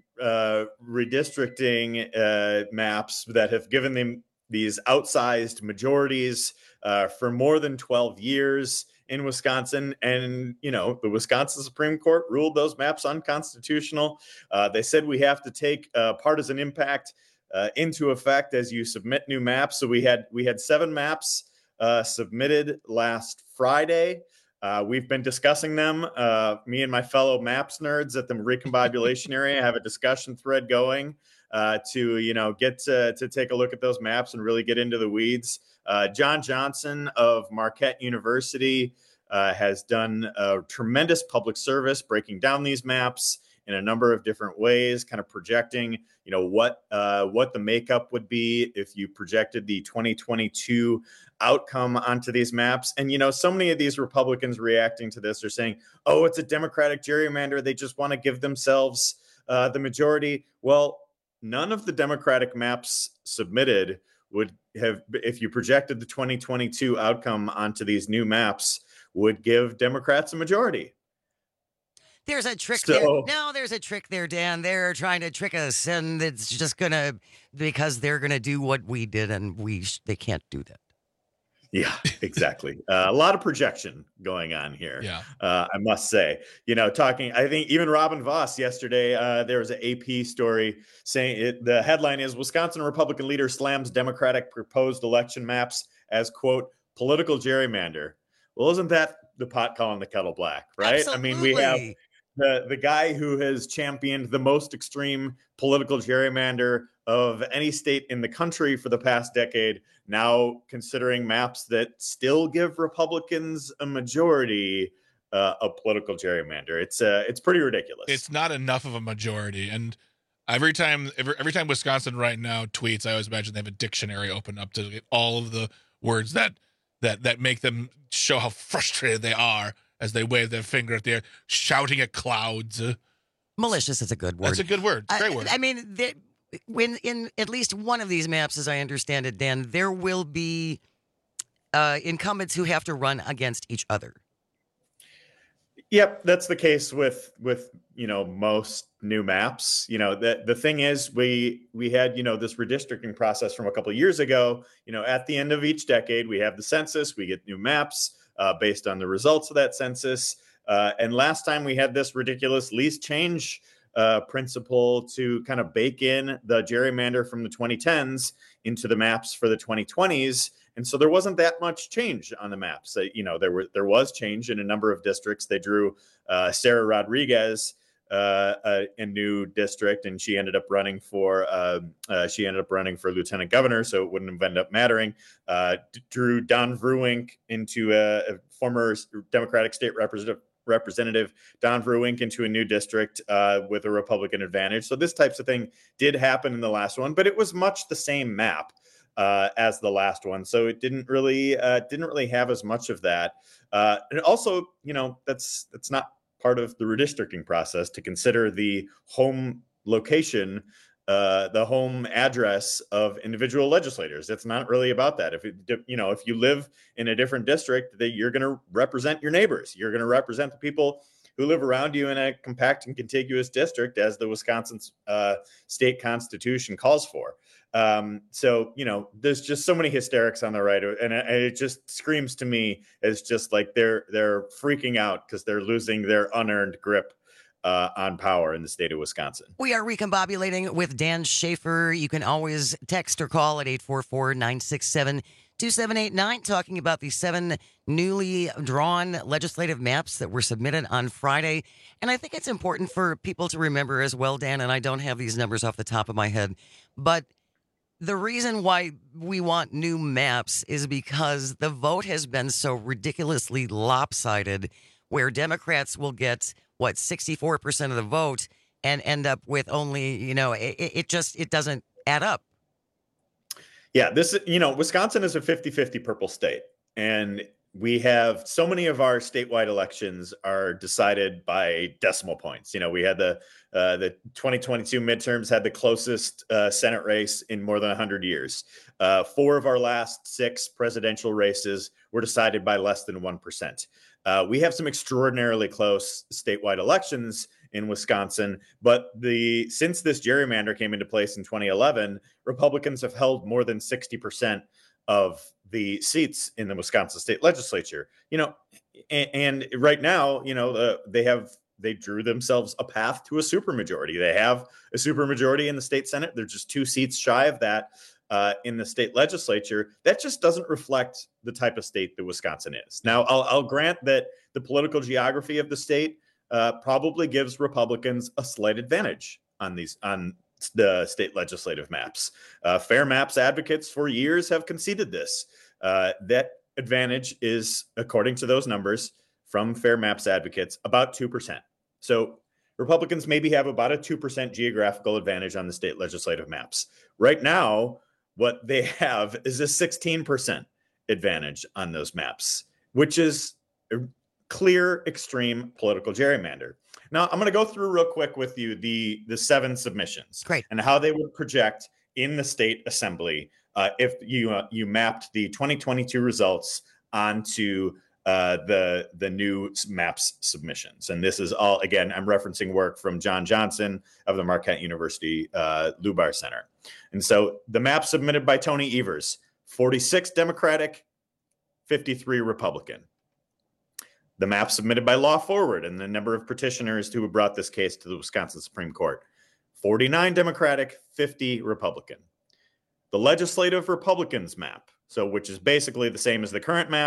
uh, redistricting uh, maps that have given them these outsized majorities uh, for more than twelve years. In Wisconsin, and you know the Wisconsin Supreme Court ruled those maps unconstitutional. Uh, they said we have to take uh, partisan impact uh, into effect as you submit new maps. So we had we had seven maps uh, submitted last Friday. Uh, we've been discussing them. Uh, me and my fellow maps nerds at the recombobulation area have a discussion thread going uh, to you know get to, to take a look at those maps and really get into the weeds. Uh, John Johnson of Marquette University uh, has done a tremendous public service breaking down these maps in a number of different ways, kind of projecting, you know, what uh, what the makeup would be if you projected the twenty twenty-two outcome onto these maps. And, you know, so many of these Republicans reacting to this are saying, oh, it's a Democratic gerrymander. They just want to give themselves uh, the majority. Well, none of the Democratic maps submitted would have, if you projected the twenty twenty-two outcome onto these new maps, would give Democrats a majority. There's a trick so, there. No, there's a trick there, Dan. They're trying to trick us, and it's just gonna, because they're gonna do what we did, and we they can't do that. Yeah, exactly. uh, a lot of projection going on here. Yeah, uh, I must say. You know, talking. I think even Robin Voss yesterday. Uh, there was an A P story saying it, the headline is Wisconsin Republican leader slams Democratic proposed election maps as quote political gerrymander. Well, isn't that the pot calling the kettle black, right? Absolutely. I mean, we have the the guy who has championed the most extreme political gerrymander of any state in the country for the past decade, now considering maps that still give Republicans a majority uh, of political gerrymander. It's uh, it's pretty ridiculous. It's not enough of a majority. And every time every, every time Wisconsin right now tweets, I always imagine they have a dictionary open up to get all of the words that that that make them show how frustrated they are as they wave their finger at the air, shouting at clouds. Malicious is a good word. That's a good word. It's a great word. I, I mean, they, when in at least one of these maps, as I understand it, Dan, there will be uh, incumbents who have to run against each other. Yep, that's the case with with you know most new maps. You know, the the thing is, we we had you know this redistricting process from a couple of years ago. You know, at the end of each decade, we have the census. We get new maps uh, based on the results of that census. Uh, and last time we had this ridiculous least change uh, principle to kind of bake in the gerrymander from the twenty tens into the maps for the twenty twenties. And so there wasn't that much change on the maps. Uh, you know, there were there was change in a number of districts. They drew uh, Sarah Rodriguez, uh, a, a new district, and she ended up running for uh, uh, she ended up running for lieutenant governor, so it wouldn't have ended up mattering. Uh, d- drew Don Vruwink into a, a former Democratic state representative. Representative Don Vruwink into a new district uh, with a Republican advantage. So this types of thing did happen in the last one, but it was much the same map uh, as the last one. So it didn't really uh, didn't really have as much of that. Uh, and also, you know, that's that's not part of the redistricting process to consider the home location, uh, the home address of individual legislators. It's not really about that. If it, you know, if you live in a different district, that you're going to represent your neighbors. You're going to represent the people who live around you in a compact and contiguous district, as the Wisconsin uh, state constitution calls for. Um, so, you know, there's just so many hysterics on the right, and it, it just screams to me as just like they're they're freaking out because they're losing their unearned grip Uh, on power in the state of Wisconsin. We are recombobulating with Dan Schaefer. You can always text or call at eight four four, nine six seven, two seven eight nine, talking about the seven newly drawn legislative maps that were submitted on Friday. And I think it's important for people to remember as well, Dan, and I don't have these numbers off the top of my head, but the reason why we want new maps is because the vote has been so ridiculously lopsided, where Democrats will get what, sixty-four percent of the vote and end up with only, you know, it, it just, it doesn't add up. Yeah, this, you know, Wisconsin is a fifty-fifty purple state. And we have so many of our statewide elections are decided by decimal points. You know, we had the uh, the twenty twenty-two midterms had the closest uh, Senate race in more than one hundred years. Uh, four of our last six presidential races were decided by less than one percent. Uh, we have some extraordinarily close statewide elections in Wisconsin, but the since this gerrymander came into place in twenty eleven, Republicans have held more than sixty percent of the seats in the Wisconsin state legislature. You know, and, and right now, you know, uh, they have they drew themselves a path to a supermajority. They have a supermajority in the state Senate. They're just two seats shy of that uh, in the state legislature. That just doesn't reflect the type of state that Wisconsin is. Now, I'll, I'll grant that the political geography of the state uh, probably gives Republicans a slight advantage on these on the state legislative maps. Uh, Fair Maps advocates for years have conceded this. Uh, that advantage is, according to those numbers from Fair Maps advocates, about two percent. So Republicans maybe have about a two percent geographical advantage on the state legislative maps. Right now, what they have is a sixteen percent advantage on those maps, which is a clear, extreme political gerrymander. Now, I'm going to go through real quick with you the, the seven submissions. Great. And how they would project in the state assembly uh, if you uh, you mapped the twenty twenty-two results onto uh, the, the new maps submissions. And this is all, again, I'm referencing work from John Johnson of the Marquette University uh, Lubar Center. And so the map submitted by Tony Evers, forty-six Democratic, fifty-three Republican. The map submitted by Law Forward and the number of petitioners who brought this case to the Wisconsin Supreme Court, forty-nine Democratic, fifty Republican. The Legislative Republicans map, so which is basically the same as the current map,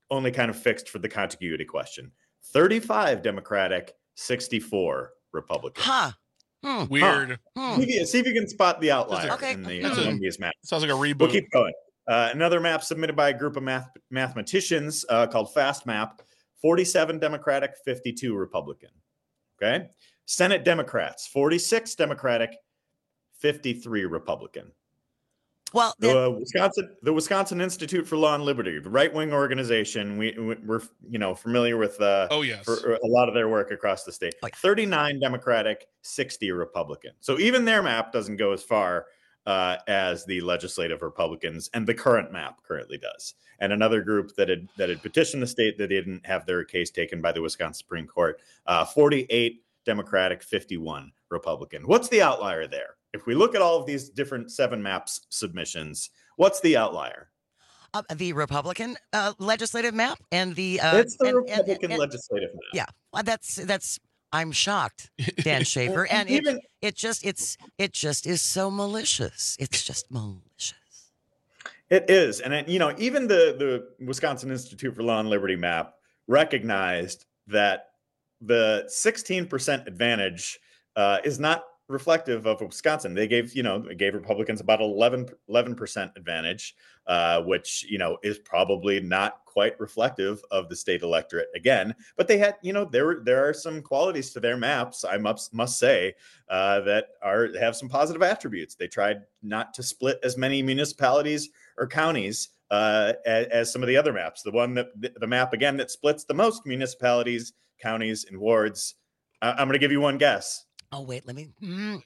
only kind of fixed for the contiguity question. thirty-five Democratic, sixty-four Republican. Huh. Hmm. Weird. Huh. See, if you, see if you can spot the outlier Okay. in the Hmm. among these maps. Sounds like a reboot. We'll keep going. Uh, another map submitted by a group of math, mathematicians uh, called FastMap. forty-seven Democratic, fifty-two Republican. Okay. Senate Democrats, forty-six Democratic, fifty-three Republican. Well, the Wisconsin, the Wisconsin Institute for Law and Liberty, the right-wing organization, we we're you know familiar with. Uh, oh yes, for a lot of their work across the state. Oh, yeah. thirty-nine Democratic, sixty Republican. So even their map doesn't go as far uh, as the legislative Republicans, and the current map currently does. And another group that had that had petitioned the state that didn't have their case taken by the Wisconsin Supreme Court. Uh, forty-eight Democratic, fifty-one Republican. What's the outlier there? If we look at all of these different seven maps submissions, what's the outlier? Uh, the Republican uh, legislative map and the uh, it's the and, Republican and, and, legislative map. Yeah, well, that's that's. I'm shocked, Dan Schaefer, well, and even, it, it just it's it just is so malicious. It's just malicious. It is, and it, you know, even the the Wisconsin Institute for Law and Liberty map recognized that the sixteen percent advantage uh, is not reflective of Wisconsin. They gave, you know, they gave Republicans about eleven percent advantage, uh, which, you know, is probably not quite reflective of the state electorate again. But they had, you know, there there are some qualities to their maps, I must must say, uh, that are have some positive attributes. They tried not to split as many municipalities or counties uh, as, as some of the other maps. The one that the map again that splits the most municipalities, counties, and wards. Uh, I'm going to give you one guess. Oh wait, let me. Mm.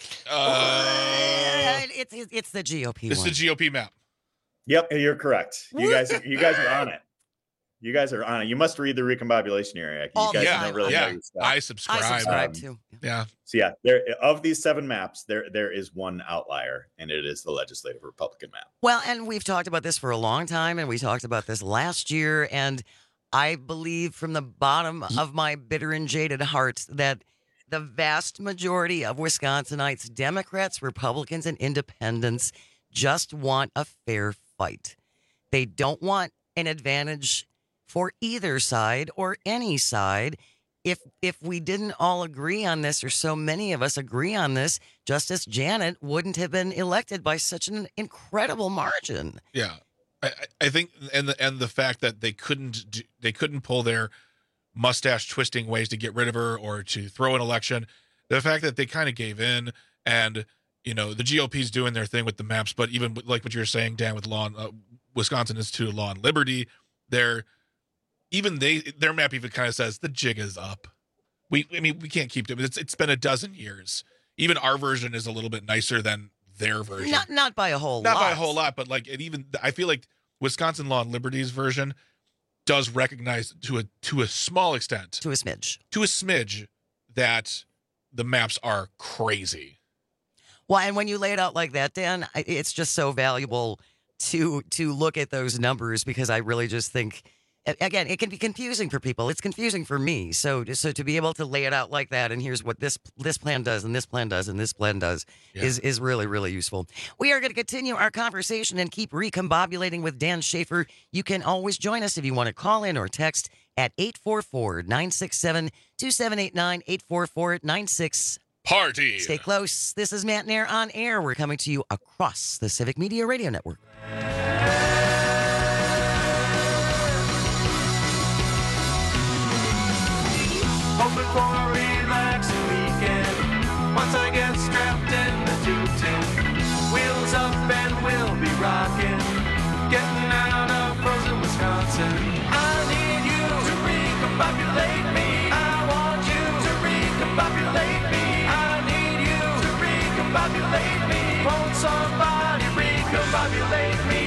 Uh, it's it's it's the G O P. It's one. the G O P map. Yep, you're correct. You guys, you guys are on it. You guys are on it. You must read the recombobulation area. You Oh, guys yeah, don't really yeah. know your stuff. I subscribe. I subscribe Um, too. Yeah. So yeah, there of these seven maps, there there is one outlier, and it is the legislative Republican map. Well, and we've talked about this for a long time, and we talked about this last year, and I believe from the bottom of my bitter and jaded heart that the vast majority of Wisconsinites, Democrats, Republicans, and independents, just want a fair fight. They don't want an advantage for either side or any side. If if we didn't all agree on this, or so many of us agree on this, Justice Janet wouldn't have been elected by such an incredible margin. Yeah, I, I think, and the and the fact that they couldn't do, they couldn't pull their mustache twisting ways to get rid of her or to throw an election. The fact that they kind of gave in, and you know the G O P's doing their thing with the maps, but even like what you're saying, Dan, with law, and, uh, Wisconsin Institute of Law and Liberty, they're even they their map even kind of says the jig is up. We I mean we can't keep doing it. It's it's been a dozen years. Even our version is a little bit nicer than their version. Not not by a whole Not lot. by a whole lot, but like it even I feel like Wisconsin Law and Liberty's version does recognize to a to a small extent, to a smidge, to a smidge, that the maps are crazy. Well, and when you lay it out like that, Dan, I- it's just so valuable to to look at those numbers, because I really just think, a- again, it can be confusing for people. It's confusing for me. So so to be able to lay it out like that, and here's what this this plan does, and this plan does, and this plan does, Yeah. is is really, really useful. We are going to continue our conversation and keep recombobulating with Dan Schaefer. You can always join us if you want to call in or text at eight four four, nine six seven, two seven eight nine, eight four four, nine six. Party. Stay close. This is Matt Nair on Air. We're coming to you across the Civic Media Radio Network. Hoping for a relaxing weekend. Once I get strapped in the two-ten, wheels up and we'll be rocking. Getting out of frozen Wisconsin. I need you to recombobulate me. I want you to recombobulate me. I need you to recombobulate me. Won't somebody recombobulate me?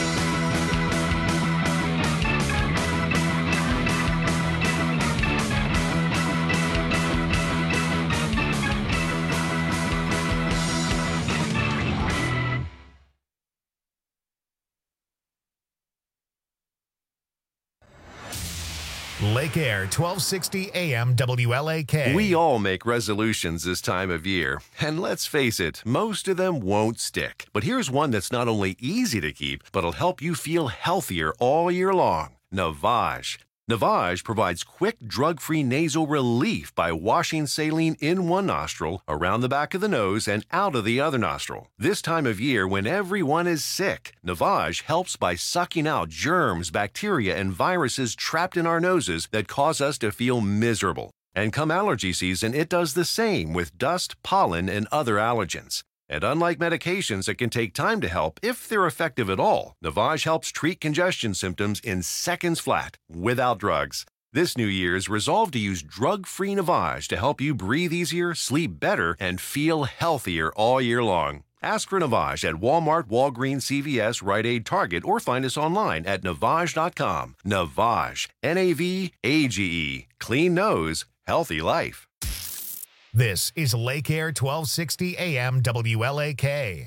Lake Air, twelve sixty A M W L A K. We all make resolutions this time of year, and let's face it, most of them won't stick. But here's one that's not only easy to keep, but will help you feel healthier all year long. Navage. Navage provides quick, drug-free nasal relief by washing saline in one nostril, around the back of the nose, and out of the other nostril. This time of year, when everyone is sick, Navage helps by sucking out germs, bacteria, and viruses trapped in our noses that cause us to feel miserable. And come allergy season, it does the same with dust, pollen, and other allergens. And unlike medications that can take time to help, if they're effective at all, Navage helps treat congestion symptoms in seconds flat, without drugs. This New Year's, resolve to use drug-free Navage to help you breathe easier, sleep better, and feel healthier all year long. Ask for Navage at Walmart, Walgreens, C V S, Rite Aid, Target, or find us online at Navage dot com. Navage, N A V A G E. Clean nose, healthy life. This is Lake Air twelve sixty A M W L A K.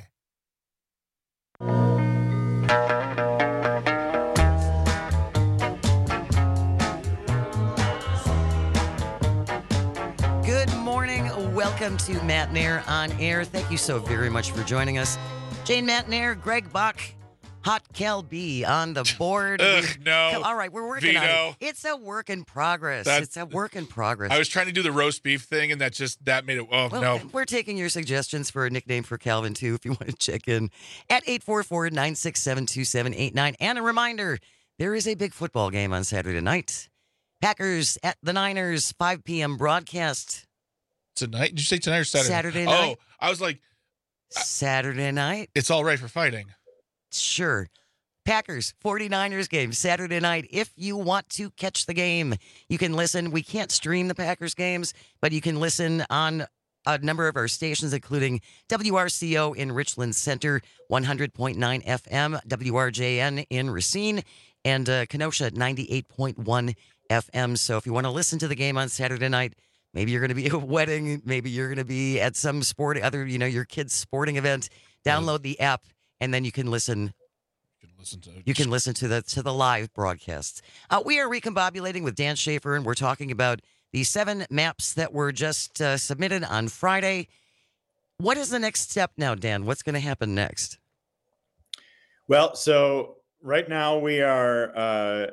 Good morning. Welcome to Matt Nair on Air. Thank you so very much for joining us. Jane Matt Nair, Greg Buck, Hot Cal B on the board. Ugh, no. All right, we're working Veto. on it. It's a work in progress. That- it's a work in progress. I was trying to do the roast beef thing, and that just that made it. Oh Well, no! we're taking your suggestions for a nickname for Calvin, too, if you want to check in at eight four four, nine six seven, two seven eight nine. And a reminder, there is a big football game on Saturday night. Packers at the Niners, five p.m. broadcast. Tonight? Did you say tonight or Saturday? Saturday night. Oh, I was like, Saturday night? it's all right for fighting. Sure. Packers, 49ers game, Saturday night. If you want to catch the game, you can listen. We can't stream the Packers games, but you can listen on a number of our stations, including W R C O in Richland Center, one hundred point nine F M, W R J N in Racine, and uh, Kenosha, ninety-eight point one F M. So if you want to listen to the game on Saturday night, maybe you're going to be at a wedding, maybe you're going to be at some sport, other, you know, your kid's sporting event, download the app, and then you can listen. Listen to You can listen to the to the live broadcasts. Uh, we are recombobulating with Dan Schaefer, and we're talking about the seven maps that were just uh, submitted on Friday. What is the next step now, Dan? What's going to happen next? Well, so right now we are uh,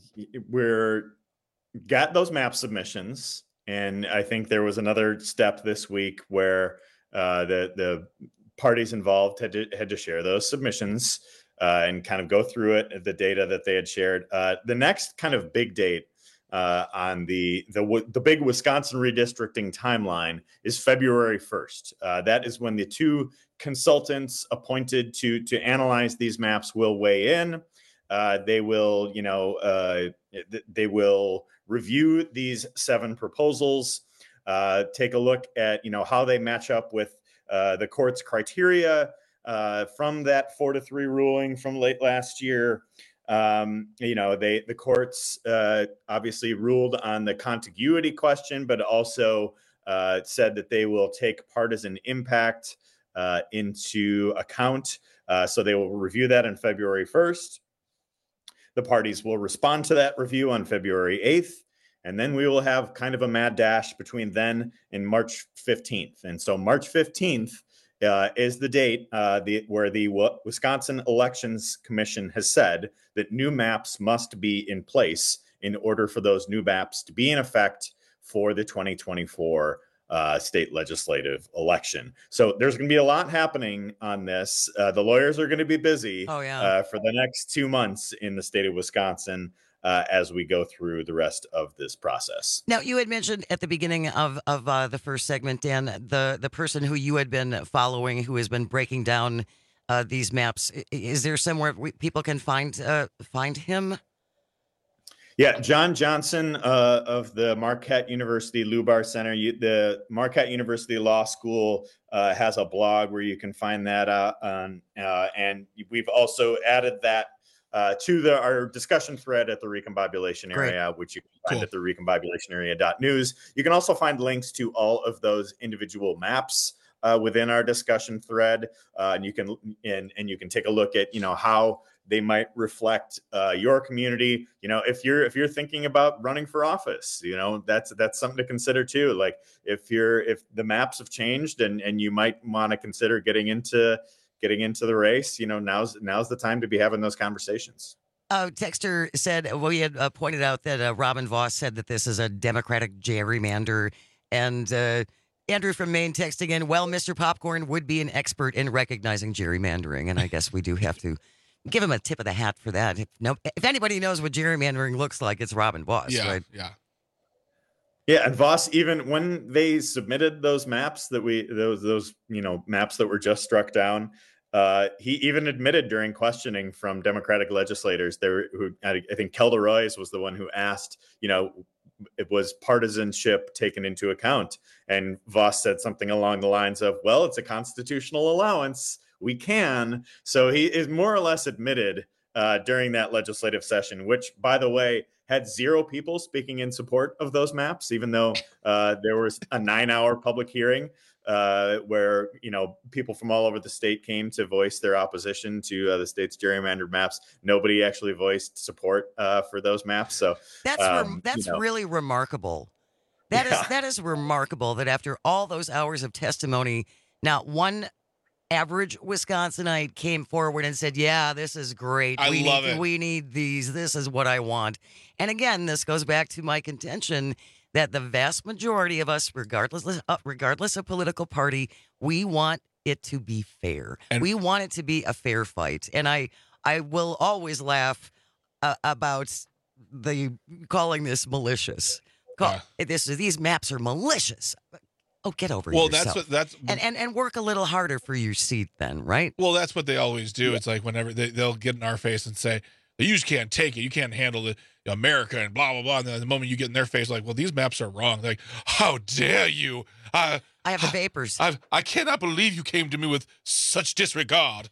we're got those map submissions, and I think there was another step this week where uh, the the parties involved had to had to share those submissions. Uh, and kind of go through it, the data that they had shared. Uh, the next kind of big date uh, on the, the the big Wisconsin redistricting timeline is February first. Uh, that is when the two consultants appointed to to analyze these maps will weigh in. Uh, they will, you know, uh, they will review these seven proposals, uh, take a look at, you know, how they match up with uh, the court's criteria. Uh, from that four to three ruling from late last year, um, you know, they the courts uh, obviously ruled on the contiguity question, but also uh, said that they will take partisan impact uh, into account. Uh, so they will review that on February first. The parties will respond to that review on February eighth. And then we will have kind of a mad dash between then and March fifteenth. And so March fifteenth Uh, is the date uh, the, where the w- Wisconsin Elections Commission has said that new maps must be in place in order for those new maps to be in effect for the twenty twenty-four uh, state legislative election. So there's going to be a lot happening on this. Uh, the lawyers are going to be busy oh, yeah. uh, for the next two months in the state of Wisconsin. Uh, as we go through the rest of this process. Now, you had mentioned at the beginning of of uh, the first segment, Dan, the the person who you had been following, who has been breaking down uh, these maps. Is there somewhere we, people can find uh, find him? Yeah, John Johnson uh, of the Marquette University Lubar Center. You, the Marquette University Law School uh, has a blog where you can find that out on, uh, and we've also added that Uh, to the our discussion thread at the Recombobulation Area, Great. Which you can find cool. at the recombobulation area dot news. You can also find links to all of those individual maps uh, within our discussion thread, uh, and you can and and you can take a look at you know how they might reflect uh, your community. You know, if you're if you're thinking about running for office, you know that's that's something to consider too. Like if you're if the maps have changed and and you might want to consider getting into. getting into the race, you know, now's now's the time to be having those conversations. Uh, Texter said, well, we had uh, pointed out that uh, Robin Voss said that this is a Democratic gerrymander. And uh, Andrew from Maine texting in, well, Mister Popcorn would be an expert in recognizing gerrymandering. And I guess we do have to give him a tip of the hat for that. If, no, if anybody knows what gerrymandering looks like, it's Robin Voss, yeah, right? Yeah. Yeah, and Voss, even when they submitted those maps that we, those, those, you know, maps that were just struck down, Uh, he even admitted during questioning from Democratic legislators there, who I think Kelda Roys was the one who asked, you know, it was partisanship taken into account. And Voss said something along the lines of, well, it's a constitutional allowance. We can. So he is more or less admitted uh, during that legislative session, which, by the way, had zero people speaking in support of those maps, even though uh, there was a nine hour public hearing. Uh, where, you know, people from all over the state came to voice their opposition to uh, the state's gerrymandered maps. Nobody actually voiced support uh, for those maps. So that's um, rem- that's you know. really remarkable. That yeah. is that is remarkable that after all those hours of testimony, not one average Wisconsinite came forward and said, yeah, this is great. I we love need, it. We need these. This is what I want. And again, this goes back to my contention that the vast majority of us, regardless uh, regardless of political party, we want it to be fair. And we want it to be a fair fight. And I I will always laugh uh, about the calling this malicious. Call, uh, this these maps are malicious. Oh, get over well, yourself. Well, that's what that's and, and and work a little harder for your seat, then, right? Well, that's what they always do. Yeah. It's like whenever they, they'll get in our face and say, you just can't take it. You can't handle the America and blah, blah, blah. And then the moment you get in their face, like, well, these maps are wrong. They're like, how dare you? Uh, I have the vapors. I, I cannot believe you came to me with such disregard.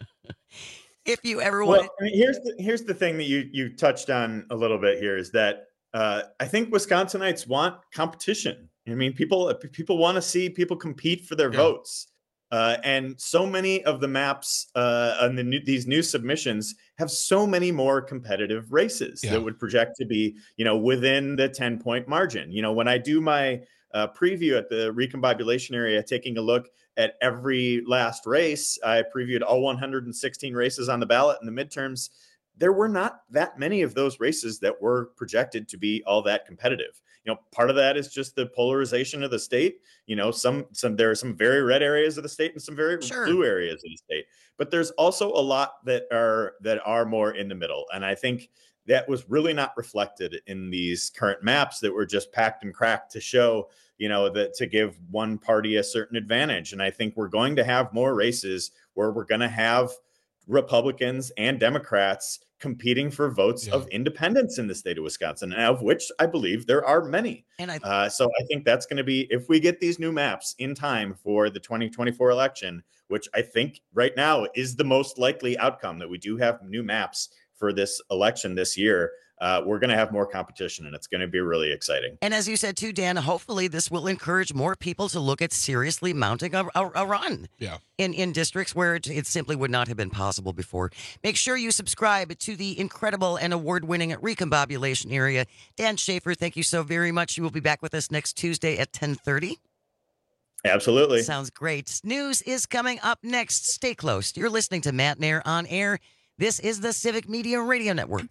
If you ever well, want, I mean, here's the, here's the thing that you you touched on a little bit here is that uh, I think Wisconsinites want competition. I mean, people people want to see people compete for their yeah. votes. Uh, and so many of the maps uh, on the new, these new submissions have so many more competitive races yeah. that would project to be, you know, within the ten point margin. You know, when I do my uh, preview at the recombobulation area, taking a look at every last race, I previewed all one hundred sixteen races on the ballot in the midterms. There were not that many of those races that were projected to be all that competitive. You know, part of that is just the polarization of the state. You know, some some there are some very red areas of the state and some very sure. blue areas of the state. But there's also a lot that are that are more in the middle. And I think that was really not reflected in these current maps that were just packed and cracked to show, you know, that to give one party a certain advantage. And I think we're going to have more races where we're going to have Republicans and Democrats competing for votes yeah. of independents in the state of Wisconsin, of which I believe there are many. And I th- uh, so I think that's going to be, if we get these new maps in time for the twenty twenty-four election, which I think right now is the most likely outcome, that we do have new maps for this election this year, uh, we're going to have more competition, and it's going to be really exciting. And as you said too, Dan, hopefully this will encourage more people to look at seriously mounting a, a, a run yeah. in, in districts where it, it simply would not have been possible before. Make sure you subscribe to the incredible and award-winning recombobulation area. Dan Schaefer, thank you so very much. You will be back with us next Tuesday at ten thirty. Absolutely. Sounds great. News is coming up next. Stay close. You're listening to Matt Nair on Air. This is the Civic Media Radio Network.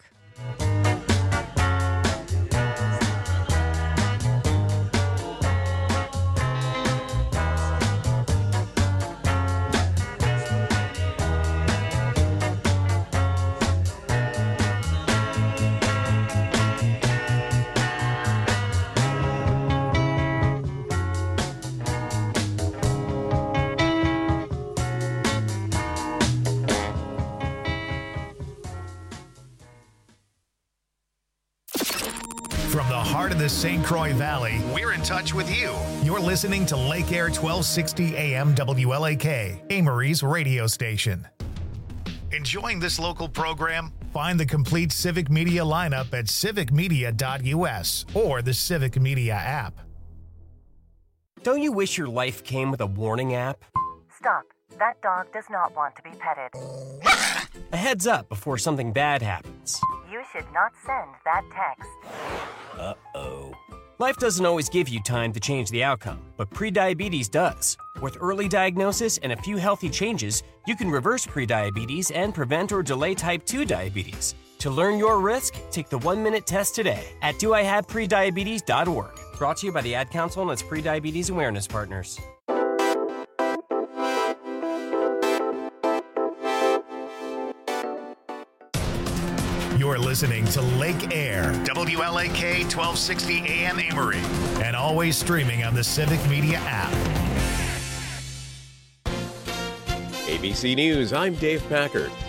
From the heart of the Saint Croix Valley, we're in touch with you. You're listening to Lake Air twelve sixty A M W L A K, Amory's radio station. Enjoying this local program? Find the complete Civic Media lineup at civic media dot U S or the Civic Media app. Don't you wish your life came with a warning app? Stop. That dog does not want to be petted. A heads up before something bad happens. You should not send that text. Uh-oh. Life doesn't always give you time to change the outcome, but prediabetes does. With early diagnosis and a few healthy changes, you can reverse prediabetes and prevent or delay type two diabetes. To learn your risk, take the one-minute test today at do I have prediabetes dot org. Brought to you by the Ad Council and its prediabetes awareness partners. You're listening to Lake Air, W L A K twelve sixty A M Amory, and always streaming on the Civic Media app. A B C News, I'm Dave Packard.